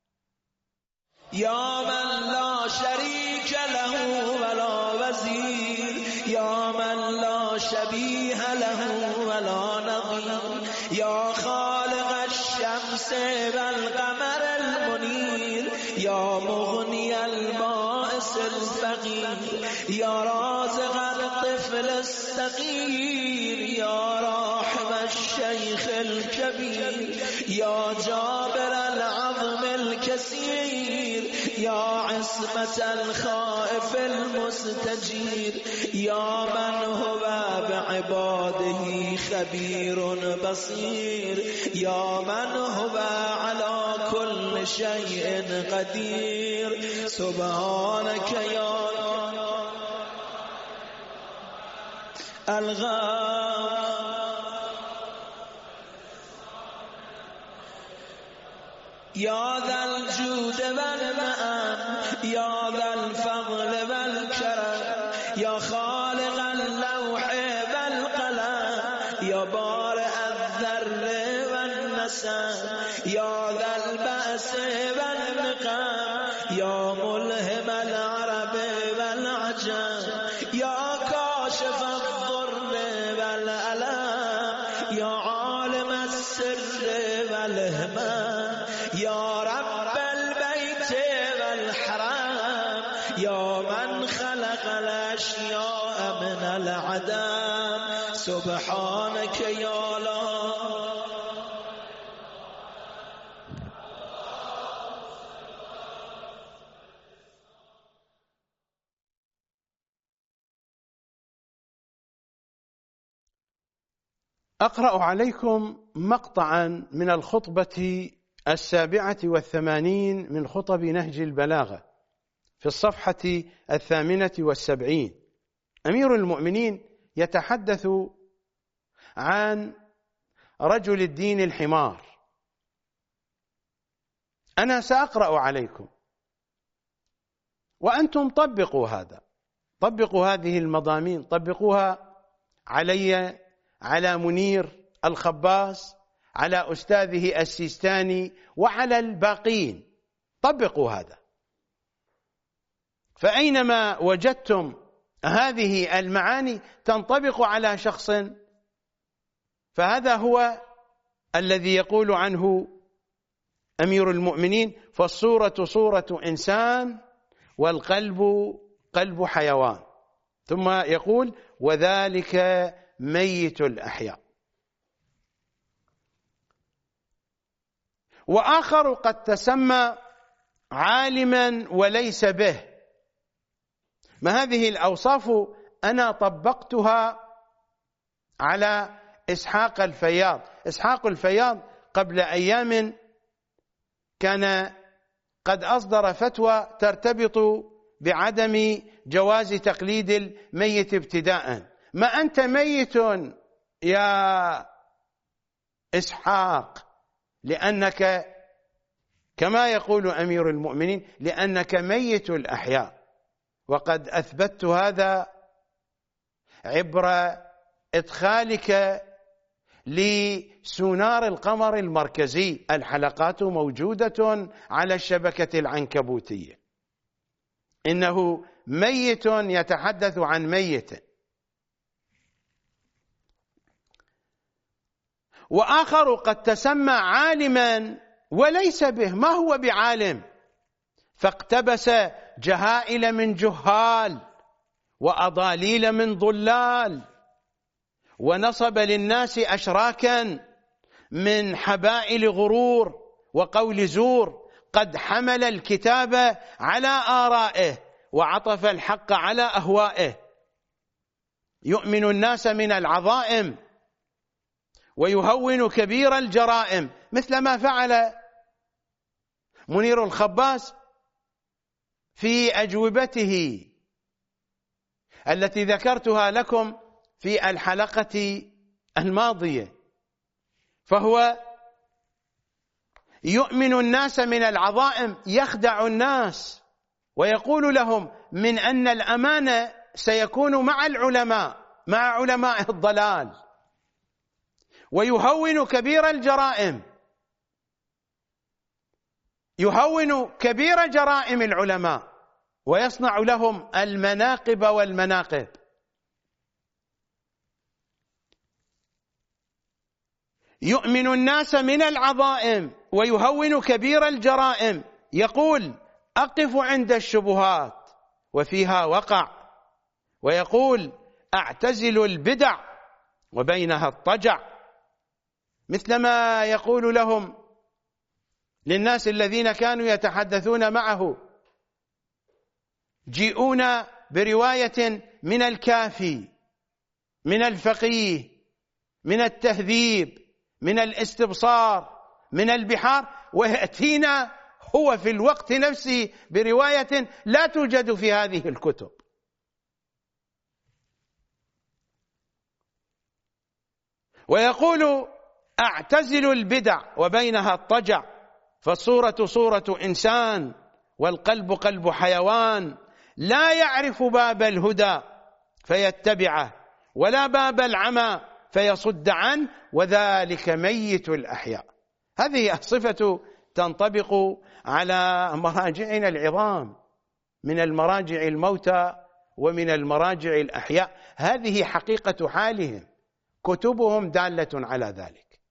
يا من لا شريك له ولا وزير، يا من لا شبيه له ولا نظير، يا خالق الشمس والقمر المنير، يا مغني البائس الفقير، يا رازق الطفل الصغير، يا راحم الشيخ الكبير، يا جابر العظم الكثير، يا عصمة الخائف المستجير، يا من هو بعباده خبير بصير، يا من هو على كل شيء قدير. سبحانك يا يا ذا الجود والمآن، يا ذا الفضل والكرم، يا خالق اللوح والقلم، يا بارئ الذر والنسم، يا ذا البأس والنقم، يا ملهم العرب والعجم، يا كاشف الضر والألم، يا عالم السر والهمم، يا رب البيت والحرم، يا من خلق الأشياء من العدم. سبحانك يا الله. أقرأ عليكم مقطعا من الخطبة 87 من خطب نهج البلاغة في الصفحة 78. أمير المؤمنين يتحدث عن رجل الدين الحمار. أنا سأقرأ عليكم وأنتم طبقوا هذا، طبقوا هذه المضامين، طبقوها علي، على منير الخباس، على أستاذه السيستاني، وعلى الباقين. طبقوا هذا، فأينما وجدتم هذه المعاني تنطبق على شخص، فهذا هو الذي يقول عنه أمير المؤمنين: فالصورة صورة إنسان والقلب قلب حيوان. ثم يقول: وذلك ميت الأحياء. وآخر قد تسمى عالما وليس به. ما هذه الأوصاف أنا طبقتها على إسحاق الفياض. إسحاق الفياض قبل أيام كان قد أصدر فتوى ترتبط بعدم جواز تقليد الميت ابتداء. ما أنت ميت يا إسحاق، لأنك كما يقول أمير المؤمنين: لأنك ميت الأحياء. وقد أثبتت هذا عبر إدخالك لسونار القمر المركزي. الحلقات موجودة على الشبكة العنكبوتية. إنه ميت يتحدث عن ميت. وآخر قد تسمى عالما وليس به. ما هو بعالم؟ فاقتبس جهائل من جهال وأضاليل من ضلال، ونصب للناس أشراكا من حبائل غرور وقول زور، قد حمل الكتاب على آرائه وعطف الحق على أهوائه، يؤمن الناس من العظائم ويهون كبير الجرائم، مثل ما فعل منير الخباس في أجوبته التي ذكرتها لكم في الحلقة الماضية. فهو يؤمن الناس من العظائم، يخدع الناس ويقول لهم من أن الأمانة سيكون مع العلماء، مع علماء الضلال، ويهون كبير الجرائم، يهون كبير جرائم العلماء ويصنع لهم المناقب والمناقب. يؤمن الناس من العظائم ويهون كبير الجرائم، يقول أقف عند الشبهات وفيها وقع، ويقول أعتزل البدع وبينها الطجع، مثلما يقول لهم للناس الذين كانوا يتحدثون معه: جيئونا برواية من الكافي، من الفقيه، من التهذيب، من الاستبصار، من البحار، ويأتينا هو في الوقت نفسه برواية لا توجد في هذه الكتب. ويقول أعتزل البدع وبينها الطجع، فالصورة صورة إنسان والقلب قلب حيوان، لا يعرف باب الهدى فيتبعه ولا باب العمى فيصد عنه، وذلك ميت الأحياء. هذه الصفة تنطبق على مراجعنا العظام من المراجع الموتى ومن المراجع الأحياء، هذه حقيقة حالهم، كتبهم دالة على ذلك،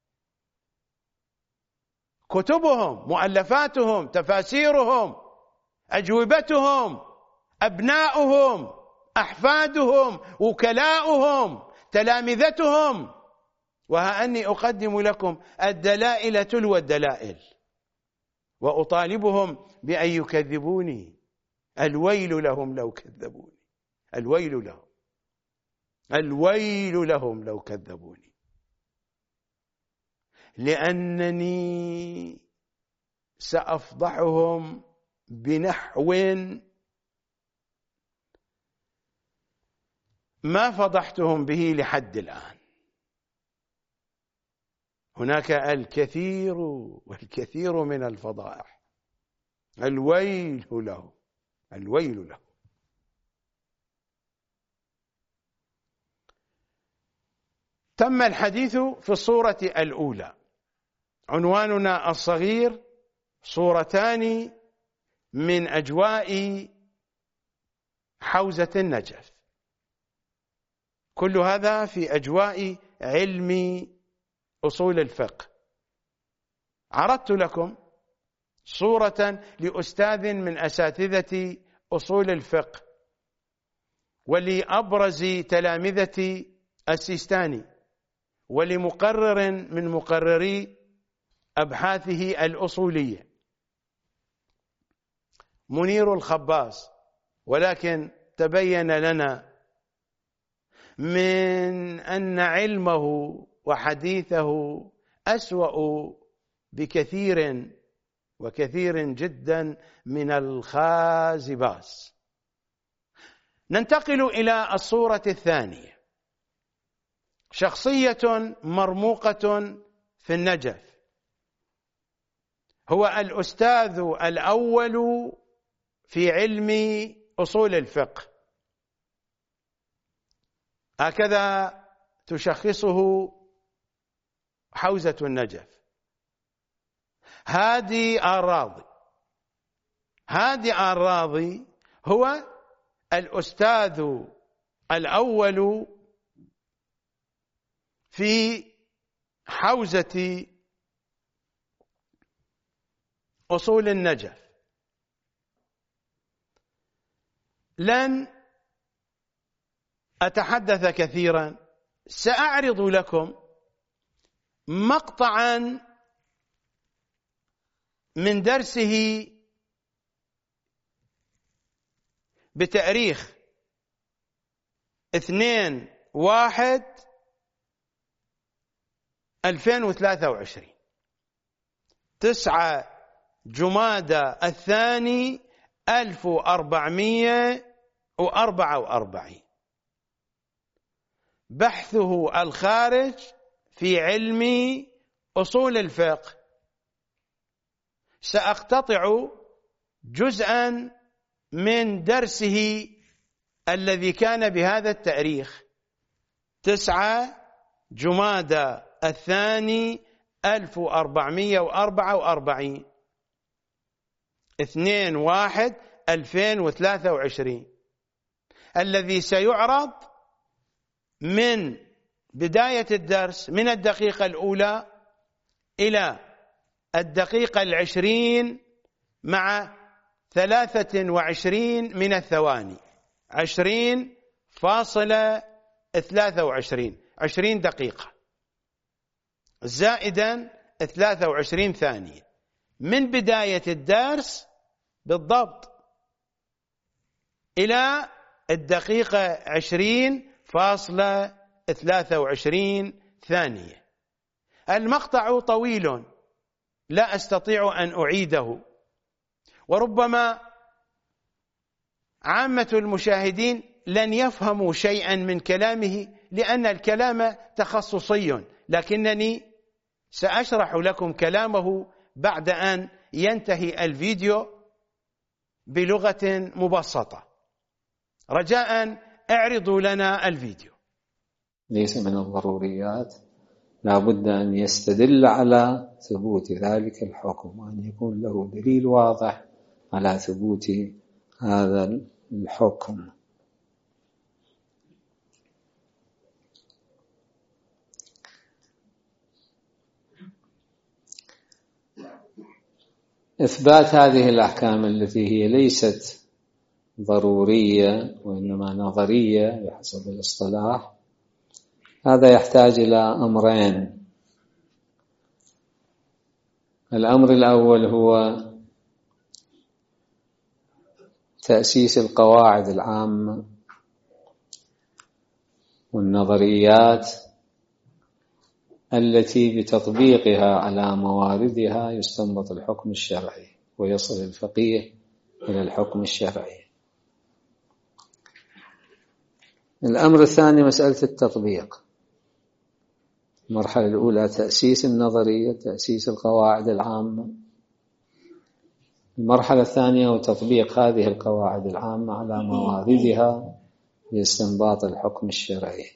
كتبهم، مؤلفاتهم، تفاسيرهم، أجوبتهم، أبناؤهم، أحفادهم، وكلاؤهم، تلامذتهم. وها أني أقدم لكم الدلائل تلو الدلائل وأطالبهم بأن يكذبوني. الويل لهم لو كذبوني، الويل لهم، الويل لهم لو كذبوني، لأنني سأفضحهم بنحو ما فضحتهم به لحد الآن. هناك الكثير والكثير من الفضائح، الويل له، الويل له. تم الحديث في الصورة الأولى. عنواننا الصغير: صورتان من أجواء حوزة النجف. كل هذا في أجواء علم أصول الفقه. عرضت لكم صورة لأستاذ من أساتذة أصول الفقه ولأبرز تلامذة السيستاني ولمقرر من مقرري أبحاثه الأصولية، منير الخباز، ولكن تبين لنا من أن علمه وحديثه أسوأ بكثير وكثير جدا من الخازباس. ننتقل إلى الصورة الثانية: شخصية مرموقة في النجف، هو الأستاذ الأول في علم أصول الفقه، هكذا تشخصه حوزة النجف. هادي الراضي. هادي الراضي هو الأستاذ الأول في حوزة أصول النجف. لن أتحدث كثيرا، سأعرض لكم مقطعا من درسه بتاريخ 2/1/2023، 9 جمادى الثاني 1444. بحثه الخارج في علم أصول الفقه. سأقتطع جزءا من درسه الذي كان بهذا التاريخ 9 جمادى الثاني 1444 2/1/2023 الذي سيعرض من بداية الدرس من الدقيقة الأولى إلى الدقيقة 20 مع 23 من الثواني 20.23 20 دقيقة زائدا 23 ثانية من بداية الدرس بالضبط إلى الدقيقة 20.23 ثانية. المقطع طويل لا أستطيع أن أعيده، وربما عامة المشاهدين لن يفهموا شيئا من كلامه لأن الكلام تخصصي، لكنني سأشرح لكم كلامه بعد أن ينتهي الفيديو بلغة مبسطة. رجاء اعرضوا لنا الفيديو. ليس من الضروريات، لا بد أن يستدل على ثبوت ذلك الحكم وأن يكون له دليل واضح على ثبوت هذا الحكم. إثبات هذه الأحكام التي هي ليست ضرورية وإنما نظرية بحسب الاصطلاح، هذا يحتاج إلى أمرين. الأمر الأول هو تأسيس القواعد العامة والنظريات التي بتطبيقها على مواردها يستنبط الحكم الشرعي ويصل الفقيه إلى الحكم الشرعي. الأمر الثاني مسألة التطبيق. المرحلة الأولى تأسيس النظرية، تأسيس القواعد العامة. المرحلة الثانية هو تطبيق هذه القواعد العامة على مواردها لاستنباط الحكم الشرعي.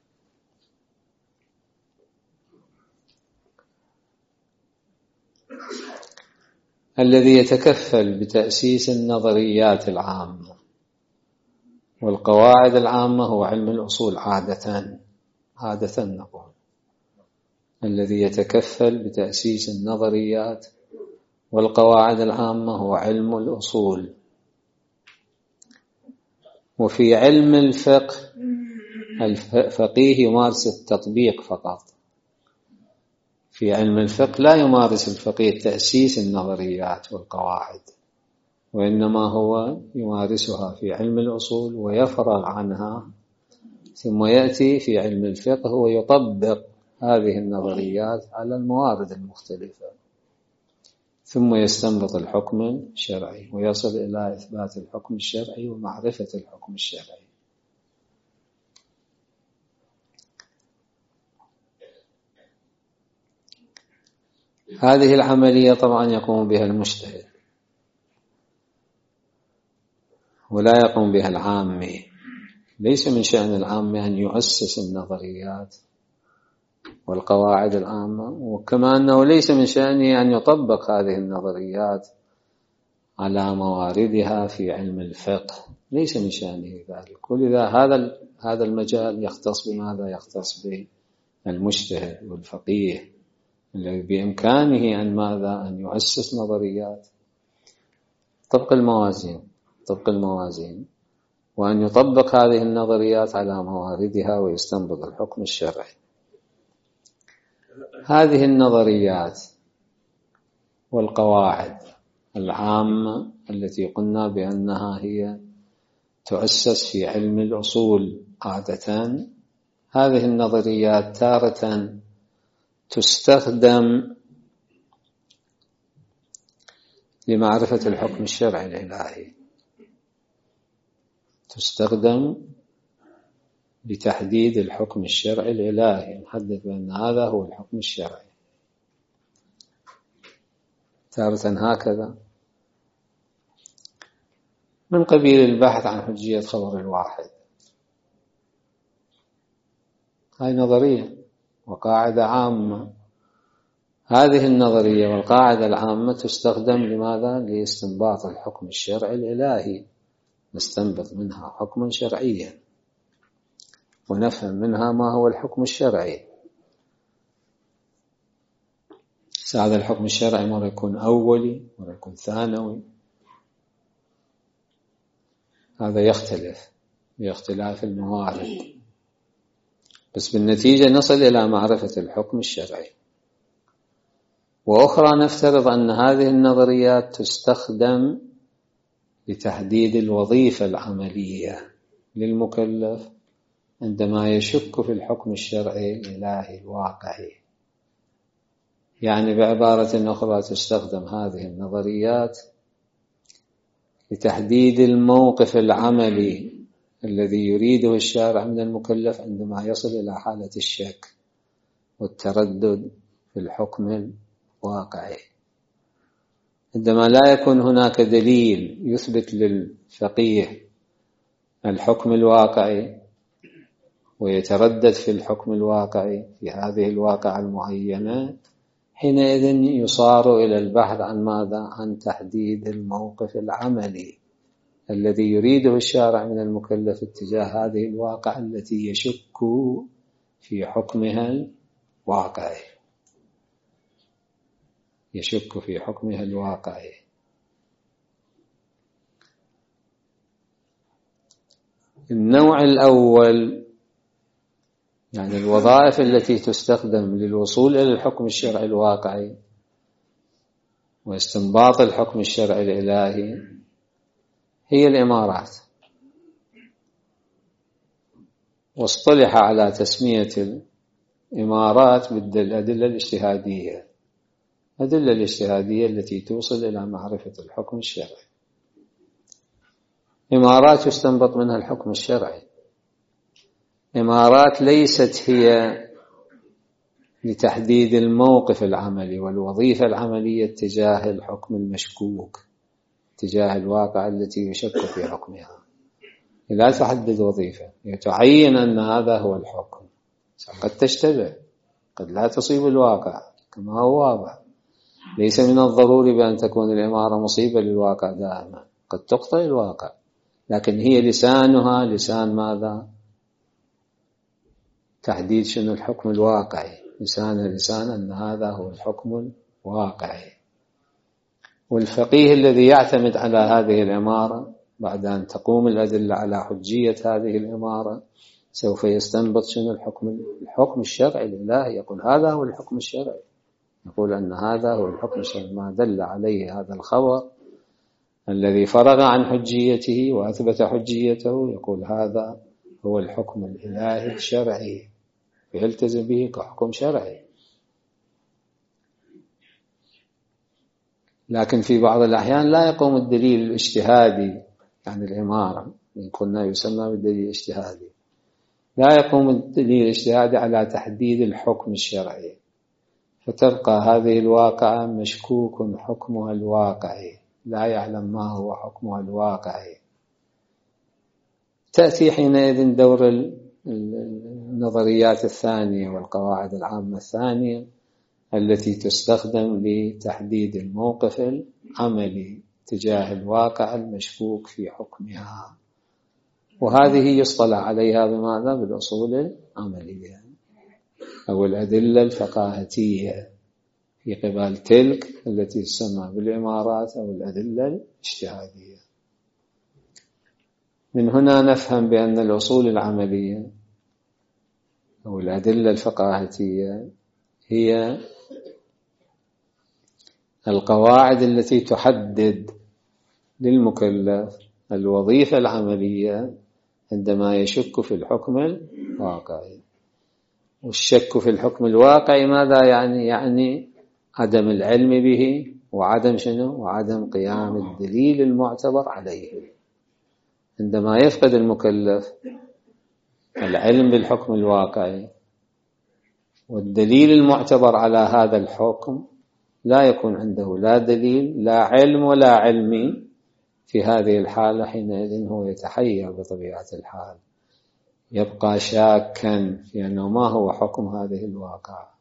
الذي يتكفل بتأسيس النظريات العامة والقواعد العامة هو علم الأصول عادة نقول. الذي يتكفل بتأسيس النظريات والقواعد العامة هو علم الأصول. وفي علم الفقه الفقيه يمارس التطبيق فقط. في علم الفقه لا يمارس الفقيه تأسيس النظريات والقواعد، وإنما هو يمارسها في علم الأصول ويفرغ عنها، ثم يأتي في علم الفقه ويطبق هذه النظريات على الموارد المختلفة، ثم يستنبط الحكم الشرعي ويصل إلى إثبات الحكم الشرعي ومعرفة الحكم الشرعي. هذه العملية طبعا يقوم بها المجتهد ولا يقوم بها العامي. ليس من شأن العامي أن يؤسس النظريات والقواعد العامة، وكما أنه ليس من شأنه أن يطبق هذه النظريات على مواردها في علم الفقه، ليس من شأنه ذلك. ولذا هذا المجال يختص بماذا؟ يختص بالمجتهد والفقيه الذي بإمكانه أن ماذا؟ أن يؤسس نظريات طبق الموازين وأن يطبق هذه النظريات على مواردها ويستنبط الحكم الشرعي. هذه النظريات والقواعد العامة التي قلنا بأنها هي تؤسس في علم الأصول عادة، هذه النظريات تارة تستخدم لمعرفة الحكم الشرعي الإلهي، تستخدم لتحديد الحكم الشرعي الإلهي، نحدد بأن هذا هو الحكم الشرعي. تارة هكذا من قبيل البحث عن حجية خبر الواحد، هاي نظرية وقاعدة عامة. هذه النظرية والقاعدة العامة تستخدم لماذا؟ لاستنباط الحكم الشرعي الإلهي، نستنبط منها حكما شرعيا ونفهم منها ما هو الحكم الشرعي. هذا الحكم الشرعي مرة يكون أولي، مرة يكون ثانوي، هذا يختلف باختلاف الموارد، بس بالنتيجة نصل إلى معرفة الحكم الشرعي. وأخرى نفترض أن هذه النظريات تستخدم لتحديد الوظيفة العملية للمكلف عندما يشك في الحكم الشرعي الإلهي الواقعي. يعني بعبارة أخرى تستخدم هذه النظريات لتحديد الموقف العملي الذي يريده الشارع من المكلف عندما يصل إلى حالة الشك والتردد في الحكم الواقعي. عندما لا يكون هناك دليل يثبت للفقيه الحكم الواقعي ويتردد في الحكم الواقعي في هذه الواقعة المعينة، حينئذ يصار إلى البحث عن ماذا؟ عن تحديد الموقف العملي الذي يريده الشارع من المكلف اتجاه هذه الواقعة التي يشك في حكمها الواقعي، يشك في حكمها الواقعي. النوع الأول يعني الوظائف التي تستخدم للوصول إلى الحكم الشرعي الواقعي واستنباط الحكم الشرعي الإلهي هي الإمارات، واصطلح على تسمية الإمارات بالأدلة الاجتهادية، الأدلة الاجتهادية التي توصل إلى معرفة الحكم الشرعي. إمارات يستنبط منها الحكم الشرعي، إمارات ليست هي لتحديد الموقف العملي والوظيفة العملية تجاه الحكم المشكوك، تجاه الواقع التي يشك في حكمها. لا تحدد وظيفة، يتعين أن هذا هو الحكم، قد تشتبه، قد لا تصيب الواقع كما هو واضح. ليس من الضروري بأن تكون الإمارة مصيبة للواقع دائما، قد تخطئ الواقع، لكن هي لسانها لسان ماذا؟ تحديد شنو الحكم الواقعي، لسان أن هذا هو الحكم الواقعي. والفقيه الذي يعتمد على هذه الإمارة بعد أن تقوم الأدلة على حجية هذه الإمارة سوف يستنبط شنو الحكم الشرعي الإلهي، يقول هذا هو الحكم الشرعي، يقول أن هذا هو الحكم الشرعي ما دل عليه هذا الخبر الذي فرغ عن حجيته وأثبت حجيته، يقول هذا هو الحكم الإلهي الشرعي ويلتزم به كحكم شرعي. لكن في بعض الأحيان لا يقوم الدليل الاجتهادي عن الإمارة، كنا يسمى بالدليل الاجتهادي، لا يقوم الدليل الاجتهادي على تحديد الحكم الشرعي، فتبقى هذه الواقعة مشكوك حكمها الواقعي، لا يعلم ما هو حكمها الواقعي. تأتي حينئذ دور النظريات الثانية والقواعد العامة الثانية التي تستخدم لتحديد الموقف العملي تجاه الواقع المشكوك في حكمها، وهذه يصطلح عليها بماذا؟ بالأصول العملية أو الأدلة الفقاهتية في قبال تلك التي تسمى بالإمارات أو الأدلة الاجتهادية. من هنا نفهم بأن الأصول العملية أو الأدلة الفقاهتية هي القواعد التي تحدد للمكلف الوظيفة العملية عندما يشك في الحكم الواقعي. والشك في الحكم الواقعي ماذا يعني؟ يعني عدم العلم به وعدم شنو؟ وعدم قيام الدليل المعتبر عليه. عندما يفقد المكلف العلم بالحكم الواقعي والدليل المعتبر على هذا الحكم، لا يكون عنده لا دليل لا علم ولا علمي، في هذه الحالة حينئذ هو يتحير بطبيعة الحال، يبقى شاكا في أنه ما هو حكم هذه الواقعة،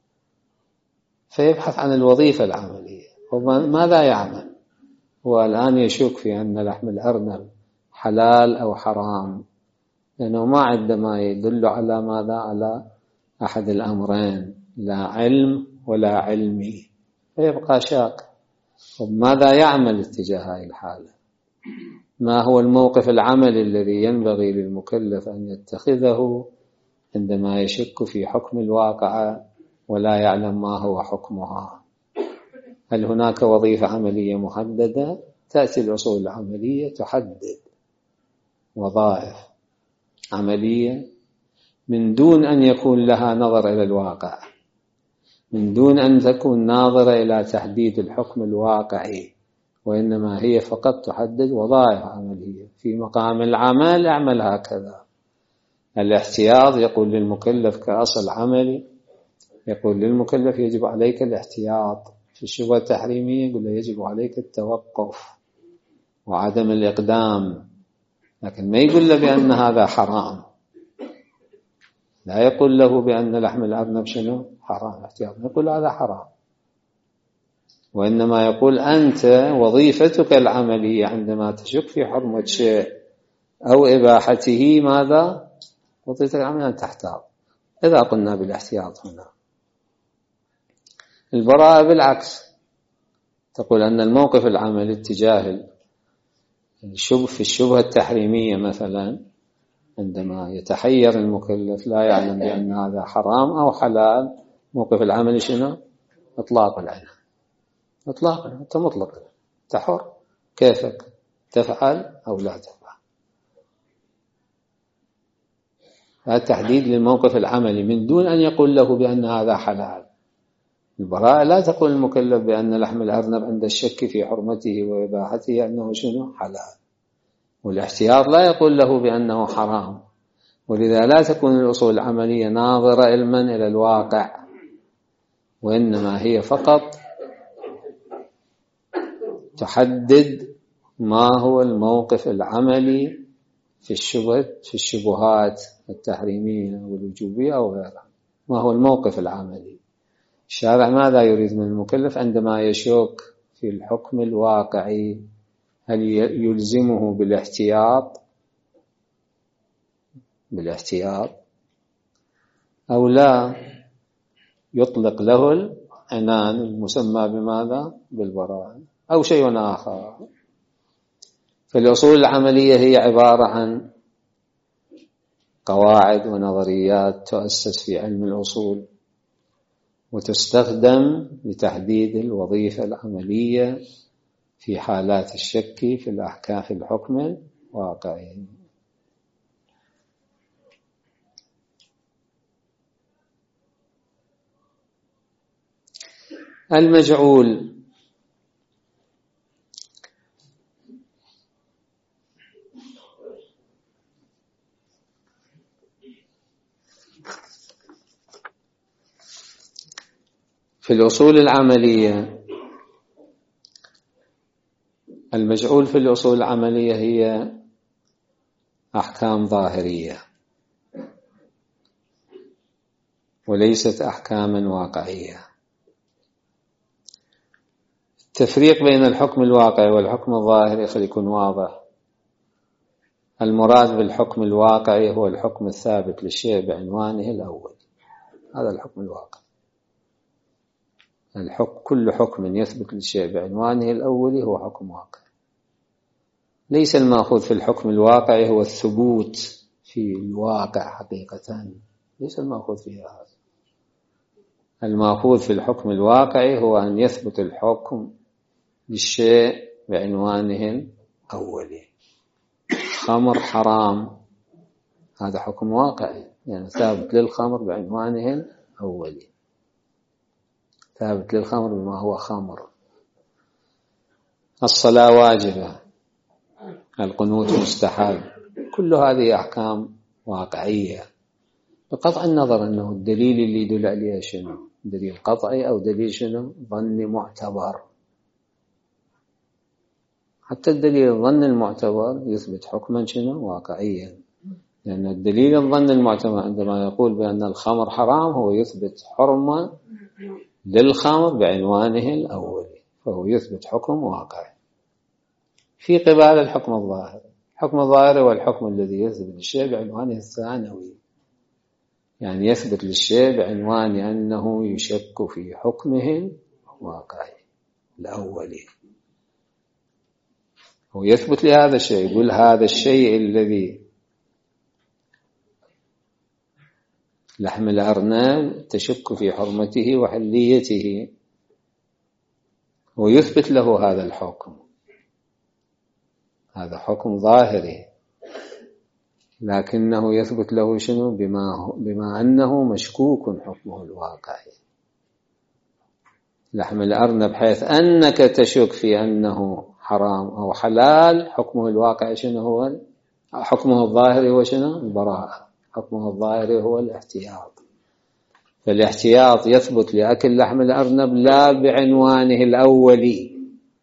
فيبحث عن الوظيفة العملية. ماذا يعمل؟ هو الآن يشك في أن لحم الأرنب حلال أو حرام، لأنه ما عندما يدل على ماذا؟ على أحد الأمرين، لا علم ولا علمي، فيبقى شاك. ماذا يعمل اتجاه هذه الحالة؟ ما هو الموقف العملي الذي ينبغي للمكلف أن يتخذه عندما يشك في حكم الواقعة ولا يعلم ما هو حكمها؟ هل هناك وظيفة عملية محددة؟ تأتي الأصول العملية تحدد وظائف عملية من دون أن يكون لها نظر إلى الواقع، من دون أن تكون ناظرة إلى تحديد الحكم الواقعي، وإنما هي فقط تحدد وظائف عملية. في مقام العمل أعمل هكذا. الاحتياط يقول للمكلف كأصل عملي، يقول للمكلف يجب عليك الاحتياط. في الشبهة التحريمية يقول له يجب عليك التوقف وعدم الإقدام، لكن ما يقول له بأن هذا حرام، لا يقول له بأن لحم الأرنب شنو؟ حرام. احتياط يقول هذا حرام، وإنما يقول أنت وظيفتك العملية عندما تشك في حرمة شيء أو إباحته ماذا؟ وظيفتك العملية أن تحتاط. إذا قلنا بالاحتياط هنا، البراءة بالعكس، تقول أن الموقف العملي اتجاه في الشبهة التحريمية مثلا، عندما يتحير المكلف لا يعلم بأن هذا حرام أو حلال، موقف العملي شنو؟ إطلاق العين. إطلاق، أنت مطلق، أنت حر كيفك تفعل أو لا تفعل. هذا تحديد للموقف العملي من دون أن يقول له بأن هذا حلال. البراءة لا تقول المكلف بأن لحم الأرنب عند الشك في حرمته وإباحته أنه شنو؟ حلال. والاحتياط لا يقول له بأنه حرام. ولذا لا تكون الأصول العملية ناظرة علما إلى الواقع، وإنما هي فقط تحدد ما هو الموقف العملي في الشبهات التحريمية والوجوبية أو غيرها. ما هو الموقف العملي؟ الشارع ماذا يريد من المكلف عندما يشك في الحكم الواقعي؟ هل يلزمه بالاحتياط أو لا؟ يطلق له العنان المسمى بماذا؟ بالبراءة أو شيء آخر. فالأصول العملية هي عبارة عن قواعد ونظريات تؤسس في علم الأصول، وتستخدم لتحديد الوظيفة العملية في حالات الشك في الأحكام في الحكم الواقعي. المجعول في الأصول العملية، المجعول في الأصول العملية هي أحكام ظاهرية وليست أحكاما واقعية. التفريق بين الحكم الواقعي والحكم الظاهري خلي يكون واضح. المراد بالحكم الواقعي هو الحكم الثابت للشيء بعنوانه الأول، هذا الحكم الواقعي. كل حكم يثبت للشيء بعنوانه الأول هو حكم واقعي. ليس المأخوذ في الحكم الواقعي هو الثبوت في الواقع حقيقة، ليس المأخوذ فيها هذا. المأخوذ في الحكم الواقعي هو أن يثبت الحكم للشيء بعنوانه الأولي. خمر حرام، هذا حكم واقعي، يعني ثابت للخمر بعنوانه الأولي، ثابت للخمر بما هو خمر. الصلاة واجبة، القنوت مستحب، كل هذه أحكام واقعية بقطع النظر أنه الدليل اللي يدل عليها شنو، دليل قطعي أو دليل شنو، ظني معتبر. حتى الدليل الظن المعتبر يثبت حكما شنو، واقعيا. لأن الدليل الظن المعتمد عندما يقول بأن الخمر حرام هو يثبت حرمة للخمر بعنوانه الأولي، فهو يثبت حكم واقعي في قبال الحكم الظاهري. الحكم الظاهري هو الحكم الذي يثبت الشيء بعنوانه الثانوي، يعني يثبت للشيء بعنوان أنه يشك في حكمه الواقعي الأولي. هو يثبت لهذا الشيء، يقول هذا الشيء الذي لحم الأرنب تشك في حرمته وحليته، ويثبت له هذا الحكم، هذا حكم ظاهري، لكنه يثبت له شنو؟ بما أنه مشكوك حكمه الواقعي. لحم الأرنب حيث أنك تشك في أنه حرام أو حلال، حكمه الواقعي شنو هو؟ حكمه الظاهري هو شنو؟ البراءة. حكمه الظاهري هو الاحتياط. فالاحتياط يثبت لأكل لحم الأرنب لا بعنوانه الأولي.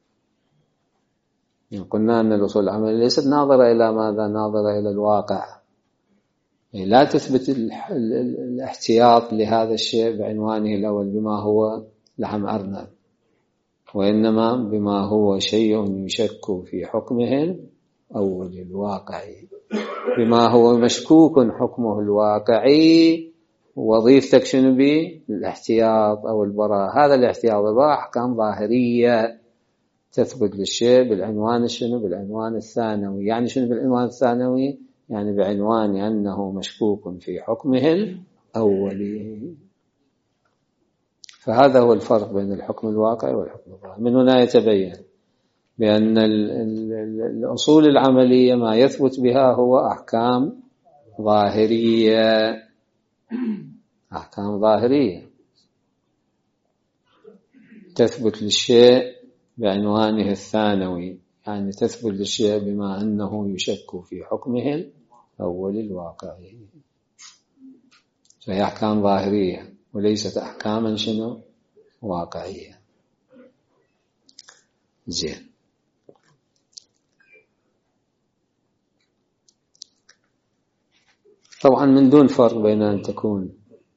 قلنا أن الأصول العملية ليست ناظرة إلى ماذا؟ ناظرة إلى الواقع. لا تثبت الاحتياط لهذا الشيء بعنوانه الأول بما هو لحم أرنب، وإنما بما هو شيء يشك في حكمه الأولي الواقعي، بما هو مشكوك حكمه الواقعي، وظيفتك شنو به؟ الاحتياط أو البراءة. هذا الاحتياط والبراءة أحكام ظاهرية تثبت للشيء بالعنوان شنو؟ بالعنوان الثانوي. يعني شنو بالعنوان الثانوي؟ يعني بعنوان أنه مشكوك في حكمه الأولي. فهذا هو الفرق بين الحكم الواقعي والحكم الظاهري. من هنا يتبين بأن الأصول العملية ما يثبت بها هو أحكام ظاهرية، أحكام ظاهرية تثبت للشيء بعنوانه الثانوي، يعني تثبت للشيء بما أنه يشك في حكمه الأول الواقعي. فهي أحكام ظاهرية وليست أحكاما شنو؟ واقعية. زين. طبعا من دون فرق بين أن تكون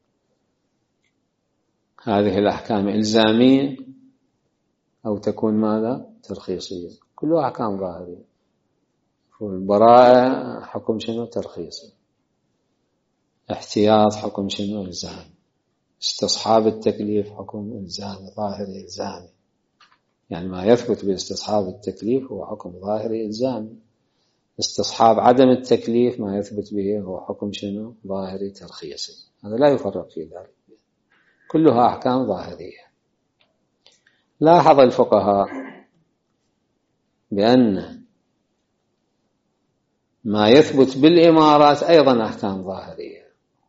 هذه الأحكام إلزامية أو تكون ماذا؟ ترخيصية. كلها أحكام ظاهرية. والبراءة حكم شنو؟ ترخيصي. احتياط حكم شنو؟ إلزام. استصحاب التكليف حكم إلزامي ظاهري إلزامي، يعني ما يثبت باستصحاب التكليف هو حكم ظاهري إلزامي. استصحاب عدم التكليف ما يثبت به هو حكم شنو؟ ظاهري ترخيصي. هذا لا يفرق في ذلك، كلها أحكام ظاهرية. لاحظ الفقهاء بأن ما يثبت بالإمارات أيضا أحكام ظاهرية،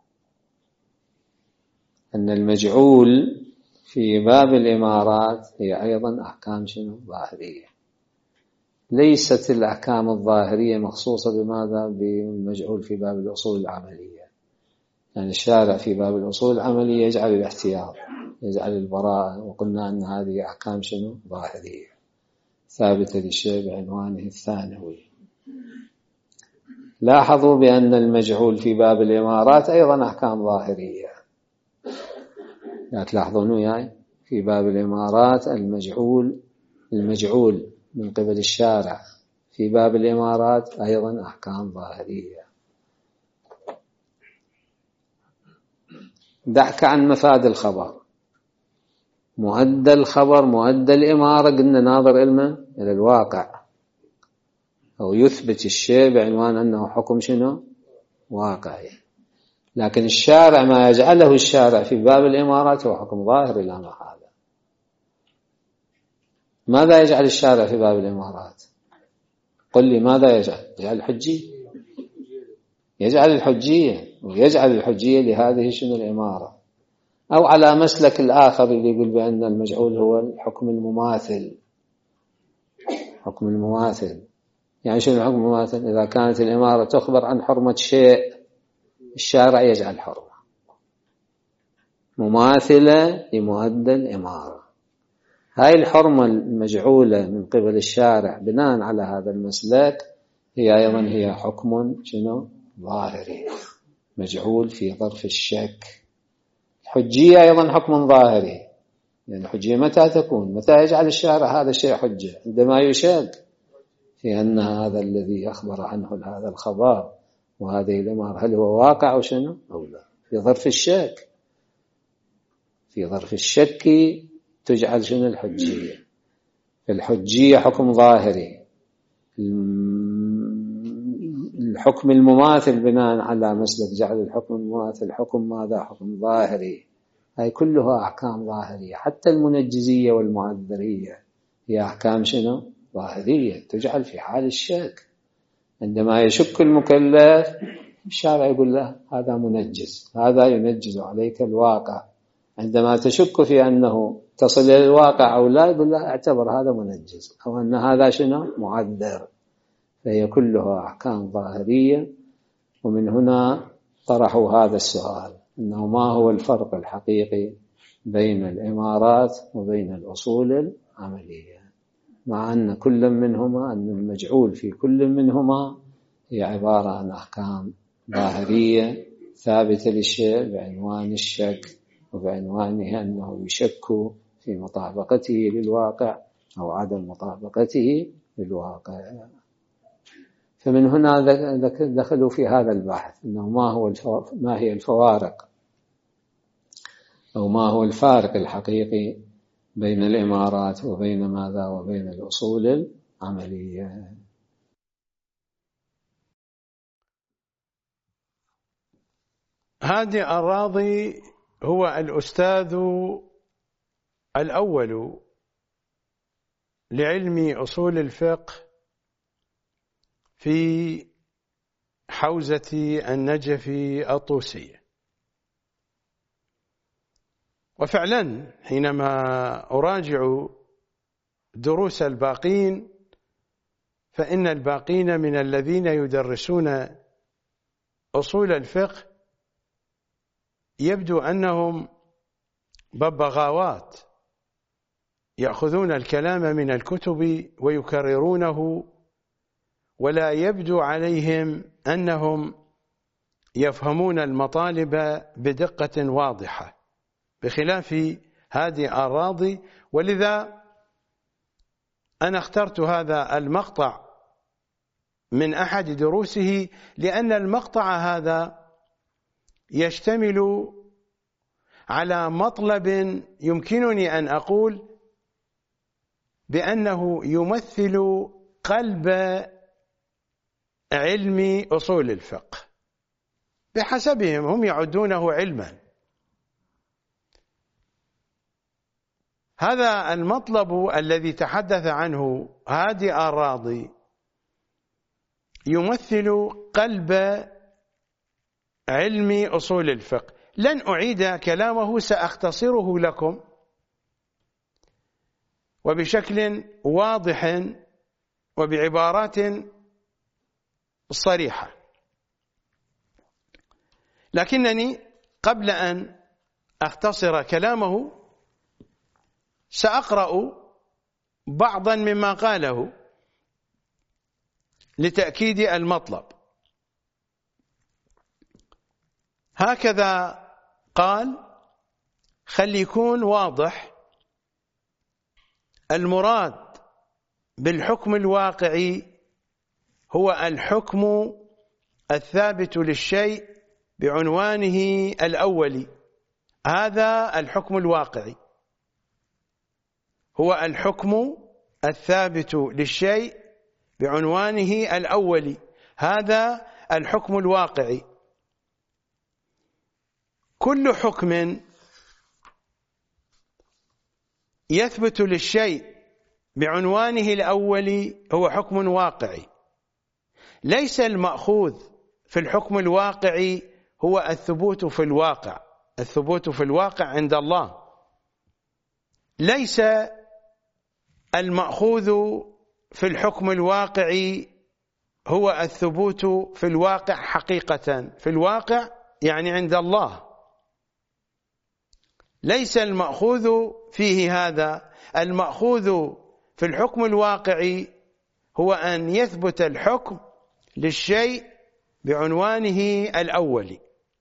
أن المجعول في باب الإمارات هي أيضا أحكام شنو؟ ظاهرية. ليست الأحكام الظاهرية مخصوصة بماذا؟ بالمجعول في باب الأصول العملية. يعني الشارع في باب الأصول العملية يجعل الاحتياط، يجعل البراءة، وقلنا أن هذه أحكام شنو؟ ظاهرية ثابتة للشيء بعنوانه الثانوي. لاحظوا بأن المجعول في باب الإمارات أيضا أحكام ظاهرية. لا تلاحظون وياي في باب الإمارات المجعول من قبل الشارع في باب الإمارات أيضا أحكام ظاهرية. دعك عن مفاد الخبر، مؤدى الخبر مؤدى الإمارة قلنا ناظر إلى الواقع، أو يثبت الشيء بعنوان أنه حكم شنو؟ واقعي. لكن الشارع ما يجعله الشارع في باب الإمارات هو حكم ظاهري لا محالة. ماذا يجعل الشارع في باب الإمارات؟ قل لي ماذا يجعل؟ يجعل الحجية، يجعل الحجية، ويجعل الحجية لهذه شنو؟ الإمارة. أو على مسلك الآخر اللي يقول بأن المجعول هو الحكم المماثل. حكم المماثل يعني شنو الحكم المماثل؟ إذا كانت الإمارة تخبر عن حرمة شيء، الشارع يجعل حرمة مماثلة لمؤدى الإمارة. هاي الحرمة المجعولة من قبل الشارع بناء على هذا المسلك هي أيضا هي حكم شنو؟ ظاهري مجعول في ظرف الشك. الحجية أيضا حكم ظاهري، يعني الحجية متى تكون؟ متى يجعل الشارع هذا الشيء حجة؟ عندما يشك في أن هذا الذي أخبر عنه هذا الخبر وهذه الأمر هل هو واقع أو شنو أو لا، في ظرف الشك. في ظرف الشك تجعل شنو الحجية. الحجية حكم ظاهري. الحكم المماثل بناء على مسلك جعل الحكم المماثل حكم ماذا؟ حكم ظاهري. هاي كلها أحكام ظاهرية، حتى المنجزية والمعذرية هي أحكام شنو؟ ظاهرية تجعل في حال الشك. عندما يشك المكلف الشارع يقول له هذا منجز، هذا ينجز عليك الواقع. عندما تشك في أنه تصل إلى الواقع أو لا يقول له اعتبر هذا منجز أو أن هذا شنو؟ معذر. فهي كلها أحكام ظاهرية. ومن هنا طرحوا هذا السؤال، أنه ما هو الفرق الحقيقي بين الإمارات وبين الأصول العملية، مع أن كل منهما، أن المجعول في كل منهما هي عبارة عن أحكام ظاهرية ثابتة للشيء بعنوان الشك، وبعنوانه أنه يشك في مطابقته للواقع أو عدم مطابقته للواقع. فمن هنا دخلوا في هذا البحث، أنه ما هي الفوارق أو ما هو الفارق الحقيقي بين الإمارات وبين ماذا؟ وبين الأصول العملية. هادي الراضي هو الأستاذ الأول لعلم أصول الفقه في حوزة النجف الطوسية. وفعلا حينما أراجع دروس الباقين فإن الباقين من الذين يدرسون أصول الفقه يبدو أنهم ببغاوات يأخذون الكلام من الكتب ويكررونه، ولا يبدو عليهم أنهم يفهمون المطالب بدقة واضحة، بخلاف هادي الراضي. ولذا أنا اخترت هذا المقطع من أحد دروسه، لأن المقطع هذا يشتمل على مطلب يمكنني أن أقول بأنه يمثل قلب علم أصول الفقه بحسبهم، هم يعدونه علما. هذا المطلب الذي تحدث عنه هادي الراضي يمثل قلب علم أصول الفقه. لن أعيد كلامه، سأختصره لكم وبشكل واضح وبعبارات صريحة. لكنني قبل أن أختصر كلامه سأقرأ بعضا مما قاله لتأكيد المطلب. هكذا قال: خلي يكون واضح، المراد بالحكم الواقعي هو الحكم الثابت للشيء بعنوانه الأولي. هذا الحكم الواقعي، هو الحكم الثابت للشيء بعنوانه الأولي. هذا الحكم الواقعي. كل حكم يثبت للشيء بعنوانه الأولي هو حكم واقعي. ليس المأخوذ في الحكم الواقعي هو الثبوت في الواقع. الثبوت في الواقع عند الله. ليس المأخوذ في الحكم الواقعي هو الثبوت في الواقع حقيقة، في الواقع يعني عند الله. ليس المأخوذ فيه هذا. المأخوذ في الحكم الواقعي هو أن يثبت الحكم للشيء بعنوانه الأول.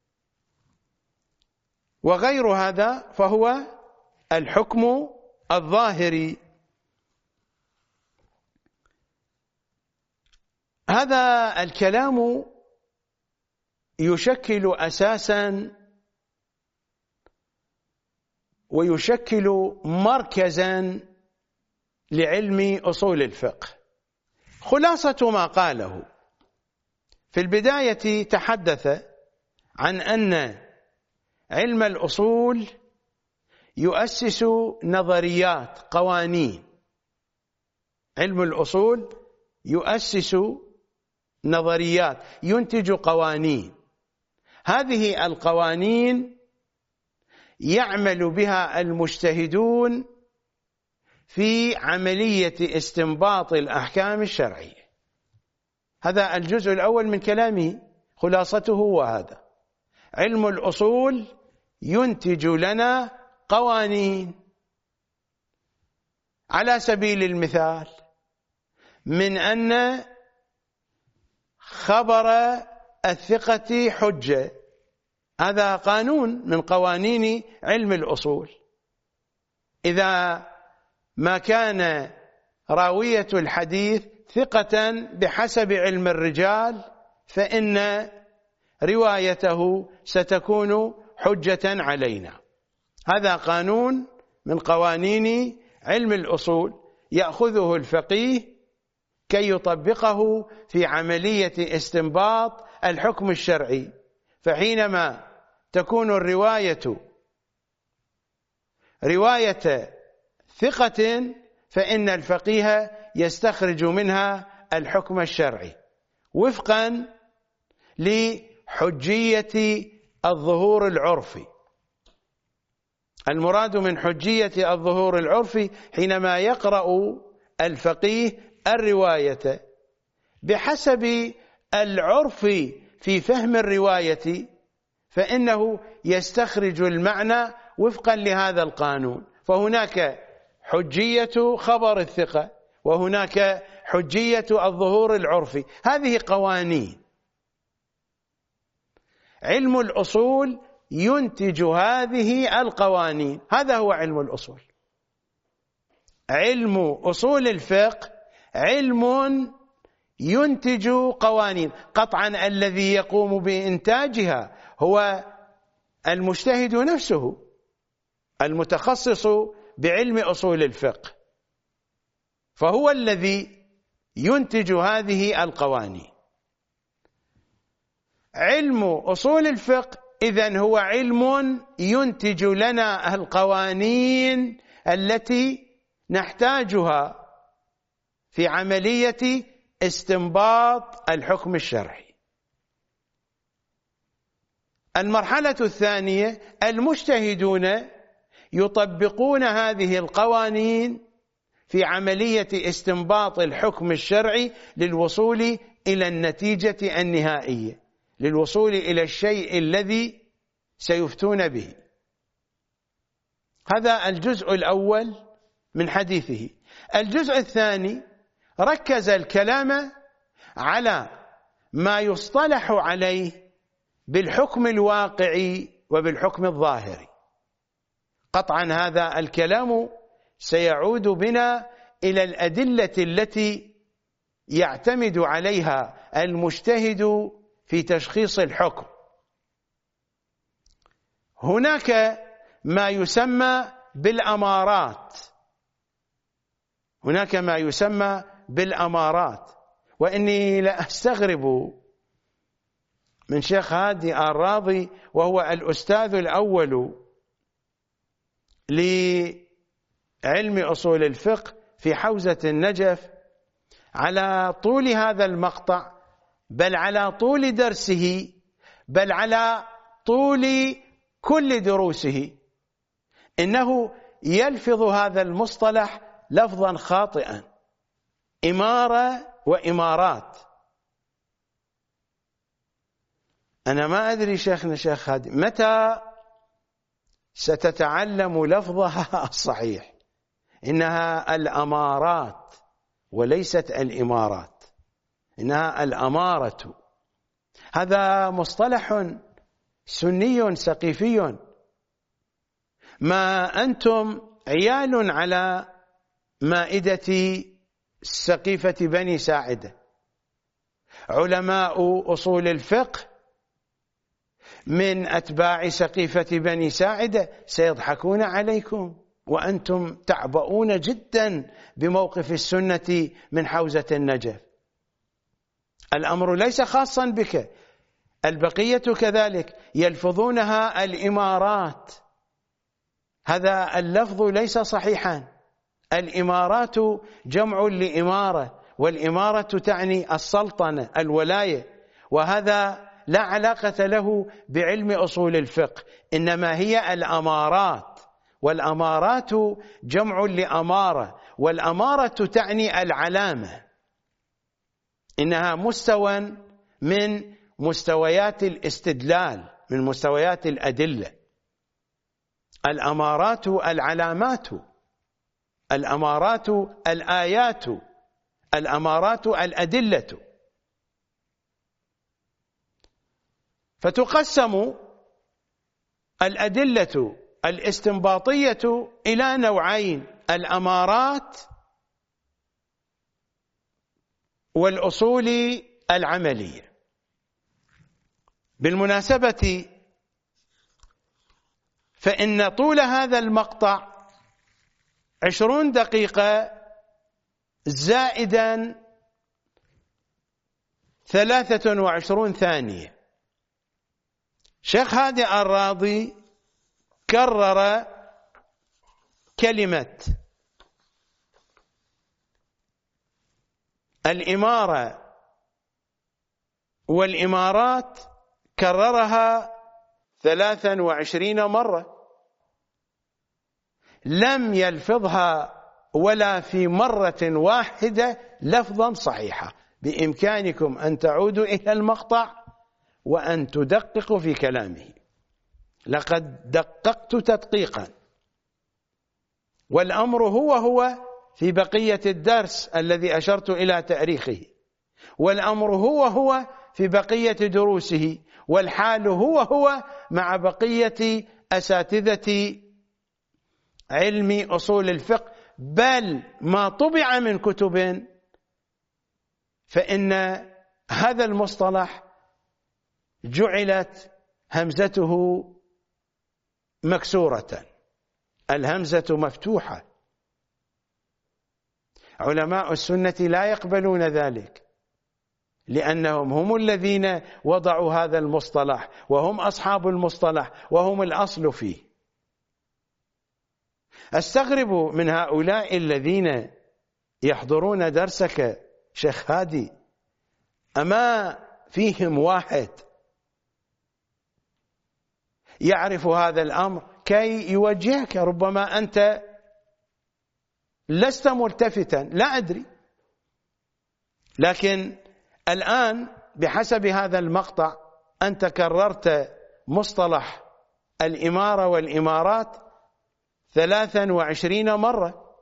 وغير هذا فهو الحكم الظاهري. هذا الكلام يشكل أساسا ويشكل مركزا لعلم أصول الفقه. خلاصة ما قاله في البداية تحدث عن أن علم الأصول يؤسس نظريات، قوانين. علم الأصول يؤسس نظريات، ينتج قوانين. هذه القوانين يعمل بها المجتهدون في عملية استنباط الأحكام الشرعية. هذا الجزء الأول من كلامه، خلاصته وهذا: علم الأصول ينتج لنا قوانين. على سبيل المثال، من أن خبر الثقة حجة، هذا قانون من قوانين علم الأصول. إذا ما كان راوية الحديث ثقة بحسب علم الرجال فإن روايته ستكون حجة علينا. هذا قانون من قوانين علم الأصول يأخذه الفقيه كي يطبقه في عملية استنباط الحكم الشرعي. فحينما تكون الرواية رواية ثقة فإن الفقيه يستخرج منها الحكم الشرعي وفقا لحجية الظهور العرفي. المراد من حجية الظهور العرفي حينما يقرأ الفقيه الرواية بحسب العرف في فهم الرواية فإنه يستخرج المعنى وفقا لهذا القانون. فهناك حجية خبر الثقة وهناك حجية الظهور العرفي. هذه قوانين. علم الأصول ينتج هذه القوانين. هذا هو علم الأصول. علم أصول الفقه علم ينتج قوانين. قطعا الذي يقوم بإنتاجها هو المجتهد نفسه المتخصص بعلم أصول الفقه، فهو الذي ينتج هذه القوانين. علم أصول الفقه إذن هو علم ينتج لنا القوانين التي نحتاجها في عملية استنباط الحكم الشرعي. المرحلة الثانية: المجتهدون يطبقون هذه القوانين في عملية استنباط الحكم الشرعي للوصول إلى النتيجة النهائية، للوصول إلى الشيء الذي سيفتون به. هذا الجزء الأول من حديثه. الجزء الثاني ركز الكلام على ما يصطلح عليه بالحكم الواقعي وبالحكم الظاهري. قطعا هذا الكلام سيعود بنا إلى الأدلة التي يعتمد عليها المجتهد في تشخيص الحكم. هناك ما يسمى بالأمارات، هناك ما يسمى بالأمارات. وإني لا أستغرب من شيخ هادي الراضي وهو الأستاذ الأول لعلم أصول الفقه في حوزة النجف على طول هذا المقطع، بل على طول درسه، بل على طول كل دروسه، إنه يلفظ هذا المصطلح لفظا خاطئا: إمارة وإمارات. أنا ما أدري شيخنا شيخ هادي متى ستتعلم لفظها الصحيح. إنها الأمارات وليست الإمارات، إنها الأمارة. هذا مصطلح سني سقيفي، ما أنتم عيال على مائدة سقيفة بني ساعدة. علماء أصول الفقه من أتباع سقيفة بني ساعدة سيضحكون عليكم، وأنتم تعبؤون جدا بموقف السنة من حوزة النجف. الأمر ليس خاصا بك، البقية كذلك يلفظونها الإمارات. هذا اللفظ ليس صحيحا. الإمارات جمع لإمارة، والإمارة تعني السلطنة، الولاية، وهذا لا علاقة له بعلم أصول الفقه، إنما هي الأمارات، والأمارات جمع لأمارة، والأمارة تعني العلامة. إنها مستوى من مستويات الاستدلال، من مستويات الأدلة. الأمارات العلامات، الأمارات الآيات، الأمارات الأدلة. فتقسم الأدلة الاستنباطية إلى نوعين: الأمارات والأصول العملية. بالمناسبة، فإن طول هذا المقطع 20 دقيقة زائدا 23 ثانية. شيخ هادي الراضي كرر كلمة الإمارة والإمارات، كررها 23 مرة، لم يلفظها ولا في مرة واحدة لفظا صحيحا. بإمكانكم أن تعودوا إلى المقطع وأن تدققوا في كلامه. لقد دققت تدقيقا، والأمر هو في بقية الدرس الذي أشرت إلى تاريخه، والأمر هو في بقية دروسه، والحال هو مع بقية أساتذة علم أصول الفقه، بل ما طبع من كتب. فإن هذا المصطلح جعلت همزته مكسورة، الهمزة مفتوحة. علماء السنة لا يقبلون ذلك، لأنهم هم الذين وضعوا هذا المصطلح، وهم أصحاب المصطلح، وهم الأصل فيه. أستغرب من هؤلاء الذين يحضرون درسك شيخ هادي، أما فيهم واحد يعرف هذا الأمر كي يوجهك؟ ربما أنت لست ملتفتا، لا أدري، لكن الآن بحسب هذا المقطع أنت كررت مصطلح الإمارة والإمارات 23 مرة.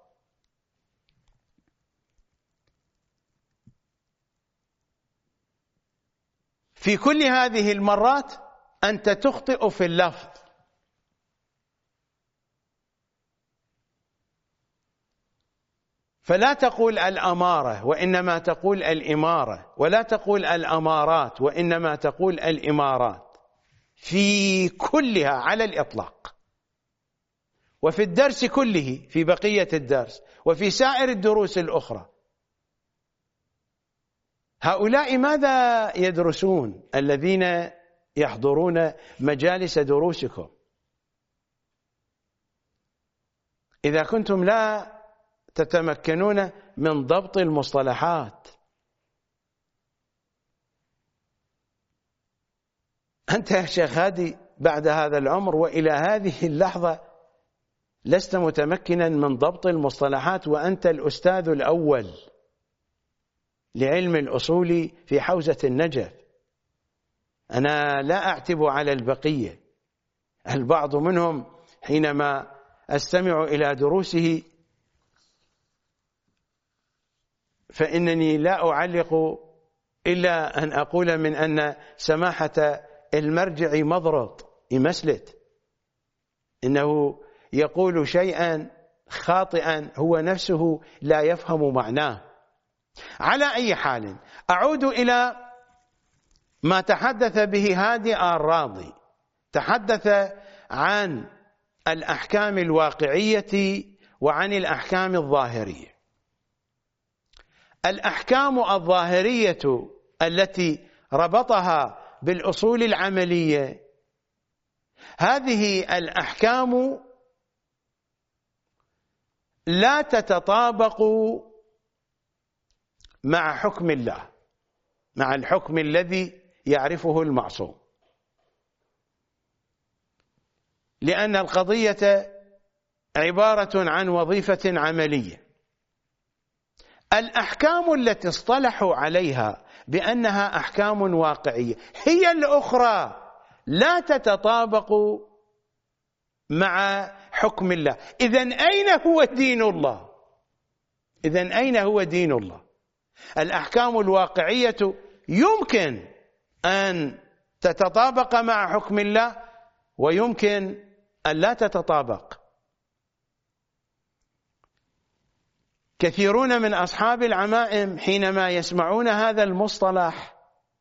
في كل هذه المرات أنت تخطئ في اللفظ. فلا تقول الأمارة وإنما تقول الإمارة، ولا تقول الأمارات وإنما تقول الإمارات، في كلها على الإطلاق، وفي الدرس كله، في بقية الدرس، وفي سائر الدروس الأخرى. هؤلاء ماذا يدرسون الذين يحضرون مجالس دروسكم؟ إذا كنتم لا تتمكنون من ضبط المصطلحات، أنت يا شيخ هادي بعد هذا العمر وإلى هذه اللحظة لست متمكنا من ضبط المصطلحات، وأنت الأستاذ الأول لعلم الأصول في حوزة النجف. أنا لا أعتب على البقية، البعض منهم حينما أستمع إلى دروسه فإنني لا أعلق إلا أن أقول من أن سماحة المرجع مضرط يمسلت، إنه يقول شيئا خاطئا هو نفسه لا يفهم معناه. على أي حال، أعود إلى ما تحدث به هادي الراضي. تحدث عن الأحكام الواقعية وعن الأحكام الظاهرية. الأحكام الظاهرية التي ربطها بالأصول العملية، هذه الأحكام لا تتطابق مع حكم الله، مع الحكم الذي يعرفه المعصوم، لأن القضية عبارة عن وظيفة عملية. الأحكام التي اصطلحوا عليها بأنها أحكام واقعية هي الأخرى لا تتطابق مع حكم الله. إذن أين هو دين الله؟ إذن أين هو دين الله؟ الأحكام الواقعية يمكن أن تتطابق مع حكم الله ويمكن أن لا تتطابق. كثيرون من أصحاب العمائم حينما يسمعون هذا المصطلح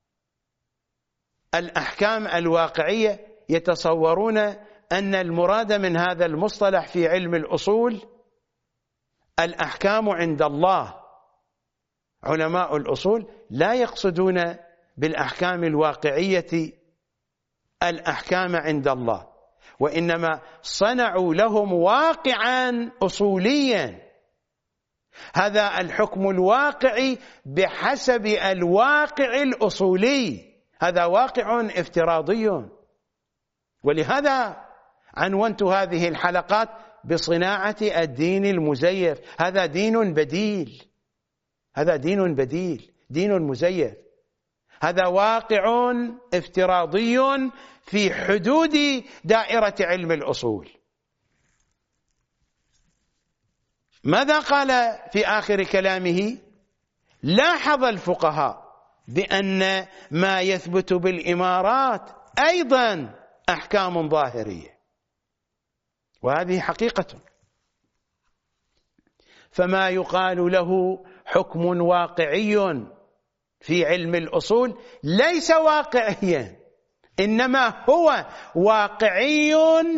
الأحكام الواقعية يتصورون أن المراد من هذا المصطلح في علم الأصول الأحكام عند الله. علماء الأصول لا يقصدون بالأحكام الواقعية الأحكام عند الله، وإنما صنعوا لهم واقعا أصوليا. هذا الحكم الواقعي بحسب الواقع الأصولي، هذا واقع افتراضي. ولهذا عنونت هذه الحلقات بصناعة الدين المزيف. هذا دين بديل، هذا دين بديل، دين مزيف. هذا واقع افتراضي في حدود دائرة علم الأصول. ماذا قال في آخر كلامه؟ لاحظ الفقهاء بأن ما يثبت بالإمارات أيضا أحكام ظاهرية، وهذه حقيقة. فما يقال له حكم واقعي في علم الأصول ليس واقعيا، إنما هو واقعي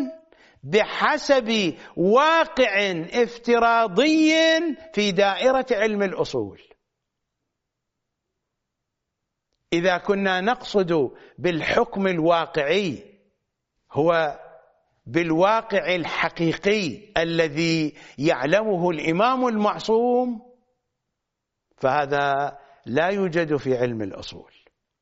بحسب واقع افتراضي في دائرة علم الأصول. إذا كنا نقصد بالحكم الواقعي هو بالواقع الحقيقي الذي يعلمه الإمام المعصوم، فهذا لا يوجد في علم الأصول.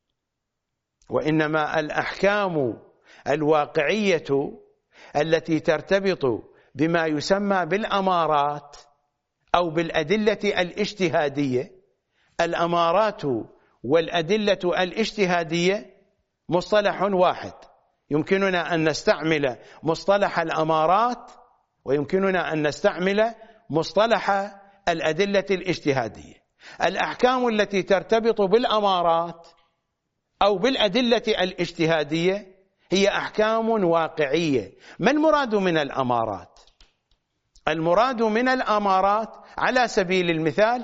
وإنما الأحكام الواقعية التي ترتبط بما يسمى بالأمارات أو بالأدلة الاجتهادية. الأمارات والأدلة الاجتهادية مصطلح واحد، يمكننا أن نستعمل مصطلح الأمارات ويمكننا أن نستعمل مصطلح الأدلة الاجتهادية. الأحكام التي ترتبط بالأمارات أو بالأدلة الاجتهادية هي أحكام واقعية. ما المراد من الأمارات؟ المراد من الأمارات على سبيل المثال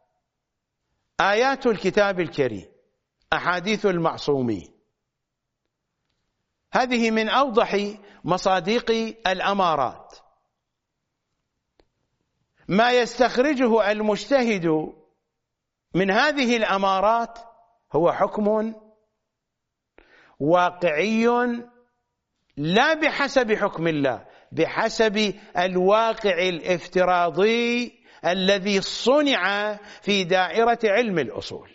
آيات الكتاب الكريم، أحاديث المعصومين، هذه من أوضح مصادق الأمارات. ما يستخرجه المجتهد من هذه الأمارات هو حكم واقعي لا بحسب حكم الله، بحسب الواقع الافتراضي الذي صنع في دائرة علم الأصول.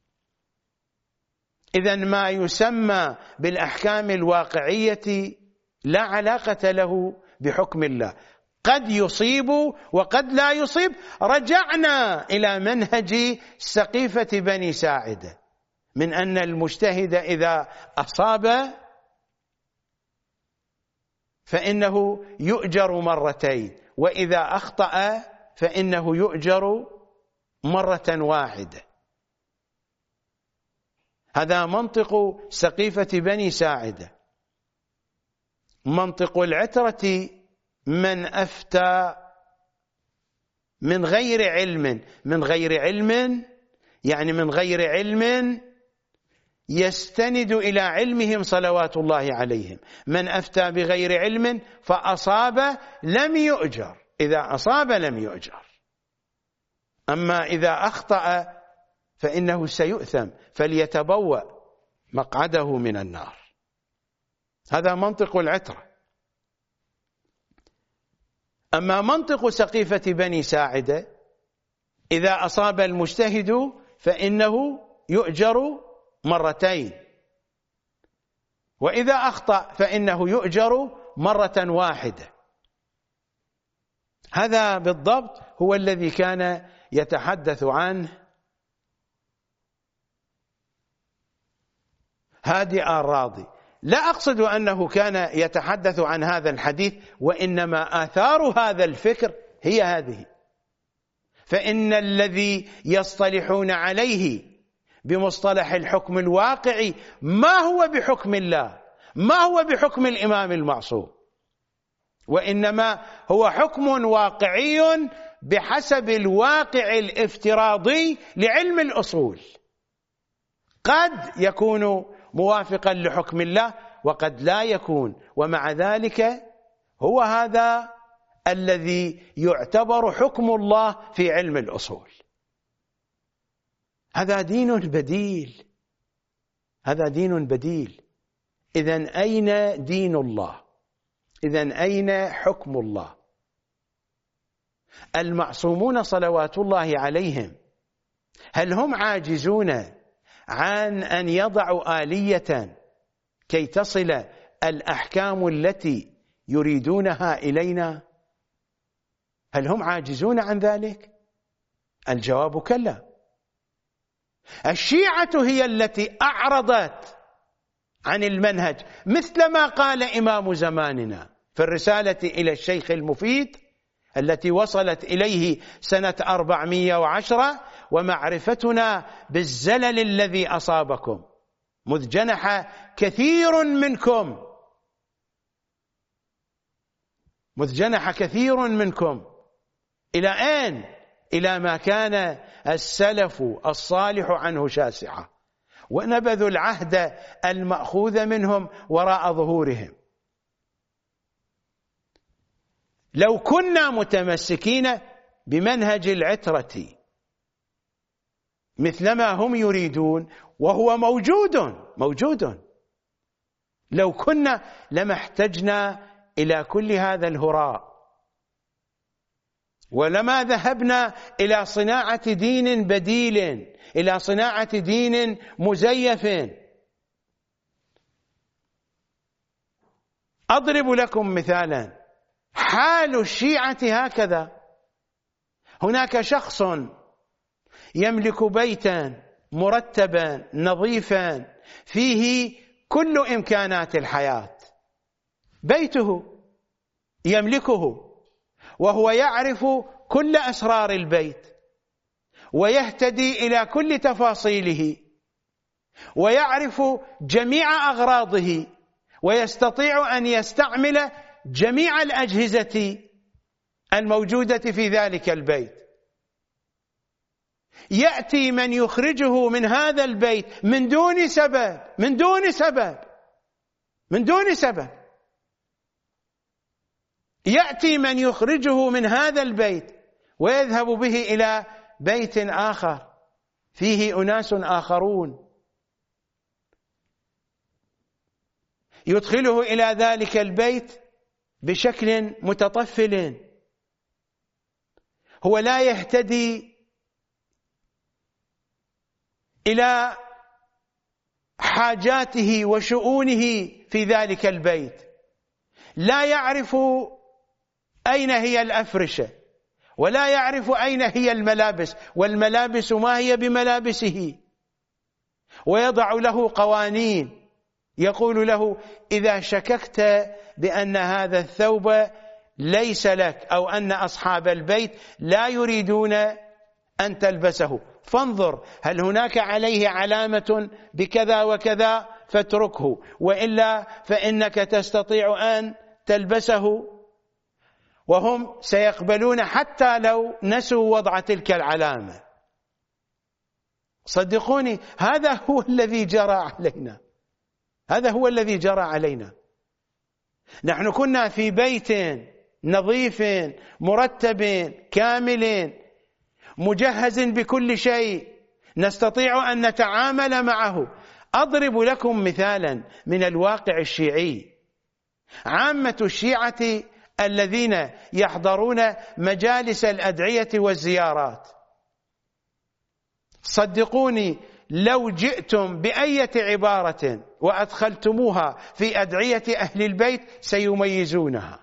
إذن ما يسمى بالأحكام الواقعية لا علاقة له بحكم الله، قد يصيب وقد لا يصيب. رجعنا إلى منهج سقيفة بني ساعدة من أن المجتهد إذا أصاب فإنه يؤجر مرتين، وإذا أخطأ فإنه يؤجر مرة واحدة. هذا منطق سقيفة بني ساعدة. منطق العترة من أفتى من غير علم، من غير علم يعني من غير علم يستند إلى علمهم صلوات الله عليهم. من أفتى بغير علم فأصاب لم يؤجر، إذا أصاب لم يؤجر، أما إذا أخطأ فإنه سيؤثم، فليتبوأ مقعده من النار. هذا منطق العترة. أما منطق سقيفة بني ساعدة، إذا أصاب المجتهد فإنه يؤجر مرتين، وإذا أخطأ فإنه يؤجر مرة واحدة. هذا بالضبط هو الذي كان يتحدث عنه هادي الراضي. لا أقصد أنه كان يتحدث عن هذا الحديث، وإنما آثار هذا الفكر هي هذه. فإن الذي يصطلحون عليه بمصطلح الحكم الواقعي ما هو بحكم الله، ما هو بحكم الإمام المعصوم، وإنما هو حكم واقعي بحسب الواقع الافتراضي لعلم الأصول. قد يكون موافقا لحكم الله وقد لا يكون، ومع ذلك هو هذا الذي يعتبر حكم الله في علم الأصول. هذا دين بديل، هذا دين بديل. إذن أين دين الله؟ إذن أين حكم الله؟ المعصومون صلوات الله عليهم هل هم عاجزون عن أن يضعوا آلية كي تصل الأحكام التي يريدونها إلينا؟ هل هم عاجزون عن ذلك؟ الجواب كلا. الشيعة هي التي أعرضت عن المنهج، مثل ما قال إمام زماننا في الرسالة إلى الشيخ المفيد التي وصلت إليه سنة 410: ومعرفتنا بالزلل الذي أصابكم مذ جنح كثير منكم، مذ جنح كثير منكم إلى أين؟ إلى ما كان السلف الصالح عنه شاسعة، ونبذوا العهد المأخوذ منهم وراء ظهورهم. لو كنا متمسكين بمنهج العترة مثلما هم يريدون، وهو موجود، لو كنا لما احتجنا إلى كل هذا الهراء، ولما ذهبنا إلى صناعة دين بديل، إلى صناعة دين مزيف. أضرب لكم مثالا: حال الشيعة هكذا. هناك شخص يملك بيتا مرتبا نظيفا فيه كل إمكانات الحياة، بيته يملكه، وهو يعرف كل أسرار البيت، ويهتدي إلى كل تفاصيله، ويعرف جميع أغراضه، ويستطيع أن يستعمل جميع الأجهزة الموجودة في ذلك البيت. يأتي من يخرجه من هذا البيت من دون سبب، يأتي من يخرجه من هذا البيت ويذهب به إلى بيت آخر فيه أناس آخرون، يدخله إلى ذلك البيت بشكل متطفل. هو لا يهتدي إلى حاجاته وشؤونه في ذلك البيت، لا يعرف أين هي الأفرشة، ولا يعرف أين هي الملابس، والملابس ما هي بملابسه، ويضع له قوانين يقول له: إذا شككت بأن هذا الثوب ليس لك، أو أن أصحاب البيت لا يريدون أن تلبسه، فانظر هل هناك عليه علامة بكذا وكذا فاتركه، وإلا فإنك تستطيع أن تلبسه، وهم سيقبلون حتى لو نسوا وضع تلك العلامة. صدقوني هذا هو الذي جرى علينا، هذا هو الذي جرى علينا. نحن كنا في بيت نظيف مرتب كامل مجهز بكل شيء، نستطيع أن نتعامل معه. أضرب لكم مثالا من الواقع الشيعي. عامة الشيعة الذين يحضرون مجالس الأدعية والزيارات، صدقوني لو جئتم بأية عبارة وأدخلتموها في أدعية أهل البيت سيميزونها،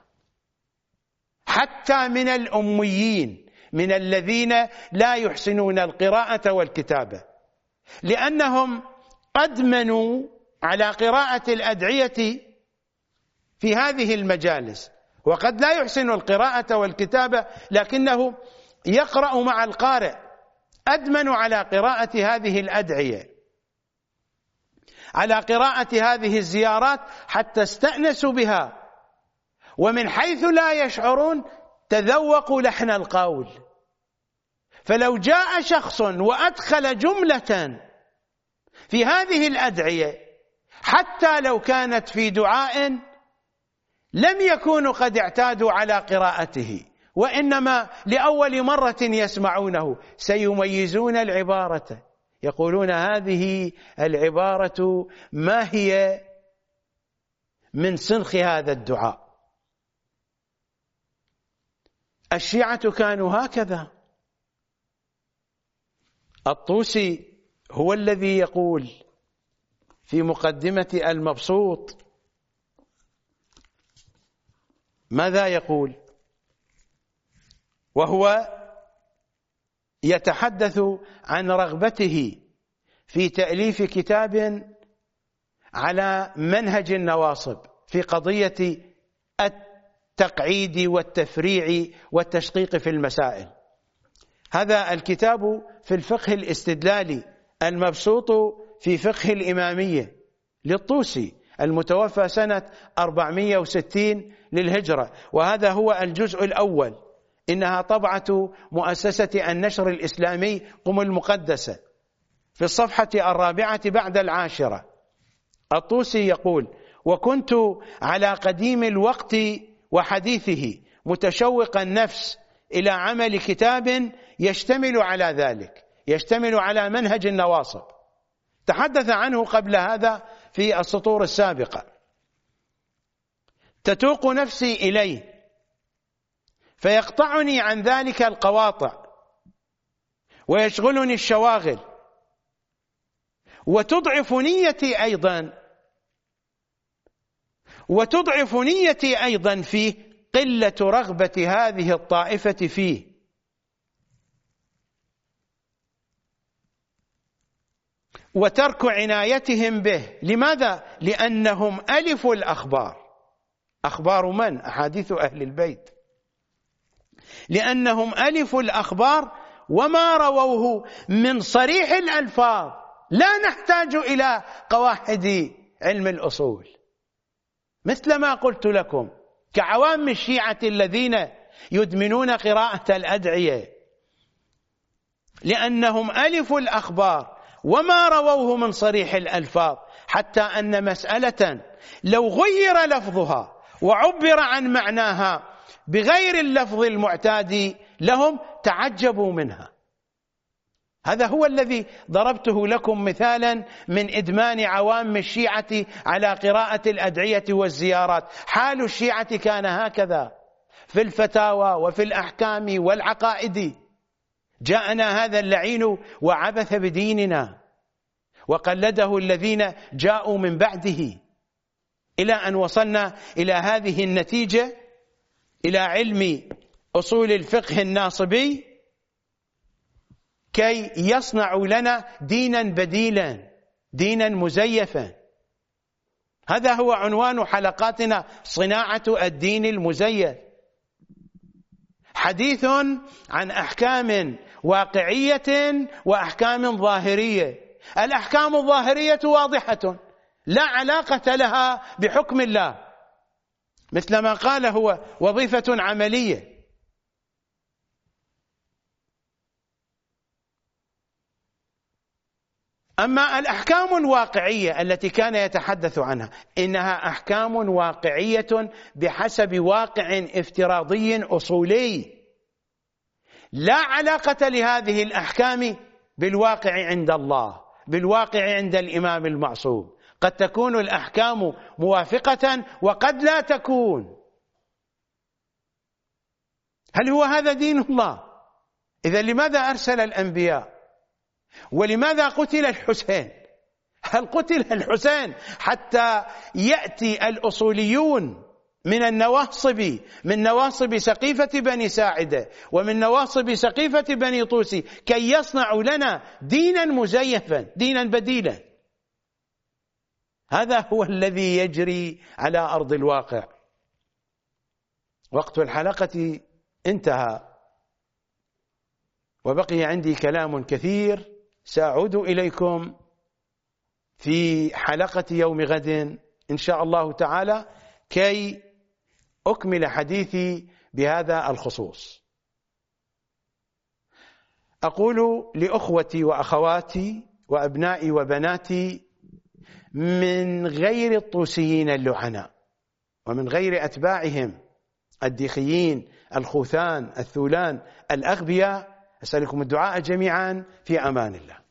حتى من الأميين، من الذين لا يحسنون القراءة والكتابة، لأنهم قد منوا على قراءة الأدعية في هذه المجالس، وقد لا يحسن القراءة والكتابة لكنه يقرأ مع القارئ. أدمنوا على قراءة هذه الأدعية، على قراءة هذه الزيارات، حتى استأنسوا بها، ومن حيث لا يشعرون تذوقوا لحن القول. فلو جاء شخص وأدخل جملة في هذه الأدعية حتى لو كانت في دعاء لم يكونوا قد اعتادوا على قراءته، وإنما لأول مرة يسمعونه، سيميزون العبارة، يقولون هذه العبارة ما هي من سنخ هذا الدعاء. الشيعة كانوا هكذا. الطوسي هو الذي يقول في مقدمة المبسوط، ماذا يقول وهو يتحدث عن رغبته في تأليف كتاب على منهج النواصب في قضية التقعيد والتفريع والتشقيق في المسائل. هذا الكتاب في الفقه الاستدلالي المبسوط في فقه الإمامية للطوسي المتوفى سنة 460 للهجرة، وهذا هو الجزء الأول. إنها طبعة مؤسسة النشر الإسلامي قم المقدسة في الصفحة 4 بعد 10. الطوسي يقول: وكنت على قديم الوقت وحديثه متشوق النفس إلى عمل كتاب يشتمل على ذلك، يشتمل على منهج النواصب. تحدث عنه قبل هذا في السطور السابقة. تتوق نفسي إليه فيقطعني عن ذلك القواطع ويشغلني الشواغل، وتضعف نيتي أيضا فيه قلة رغبة هذه الطائفة فيه، وترك عنايتهم به. لماذا؟ لأنهم ألفوا الأخبار. أخبار من؟ أحاديث أهل البيت. لأنهم ألفوا الأخبار وما رووه من صريح الألفاظ. لا نحتاج إلى قواعد علم الأصول، مثل ما قلت لكم، كعوام الشيعة الذين يدمنون قراءة الأدعية، لأنهم ألفوا الأخبار وما رووه من صريح الألفاظ، حتى أن مسألة لو غير لفظها وعبر عن معناها بغير اللفظ المعتاد لهم تعجبوا منها. هذا هو الذي ضربته لكم مثالا من إدمان عوام الشيعة على قراءة الأدعية والزيارات. حال الشيعة كان هكذا في الفتاوى وفي الأحكام والعقائد. جاءنا هذا اللعين وعبث بديننا وقلده الذين جاءوا من بعده، إلى أن وصلنا إلى هذه النتيجة، إلى علم أصول الفقه الناصبي، كي يصنعوا لنا دينا بديلا، دينا مزيفا. هذا هو عنوان حلقاتنا: صناعة الدين المزيف. حديث عن أحكام واقعية وأحكام ظاهرية. الأحكام الظاهرية واضحة لا علاقة لها بحكم الله، مثل ما قال هو وظيفة عملية. أما الأحكام الواقعية التي كان يتحدث عنها إنها أحكام واقعية بحسب واقع افتراضي أصولي، لا علاقة لهذه الأحكام بالواقع عند الله، بالواقع عند الإمام المعصوم. قد تكون الأحكام موافقة وقد لا تكون. هل هو هذا دين الله؟ إذا لماذا أرسل الأنبياء؟ ولماذا قتل الحسين؟ هل قتل الحسين حتى يأتي الأصوليون من نواصب سقيفة بني ساعدة ومن نواصب سقيفة بني طوسي كي يصنعوا لنا دينا مزيفا، دينا بديلا؟ هذا هو الذي يجري على أرض الواقع. وقت الحلقة انتهى وبقي عندي كلام كثير، سأعود إليكم في حلقة يوم غد إن شاء الله تعالى كي أكمل حديثي بهذا الخصوص. أقول لأخوتي وأخواتي وأبنائي وبناتي من غير الطوسيين اللعناء ومن غير أتباعهم الديخيين الخوثان الثولان الأغبياء، أسألكم الدعاء جميعا في أمان الله.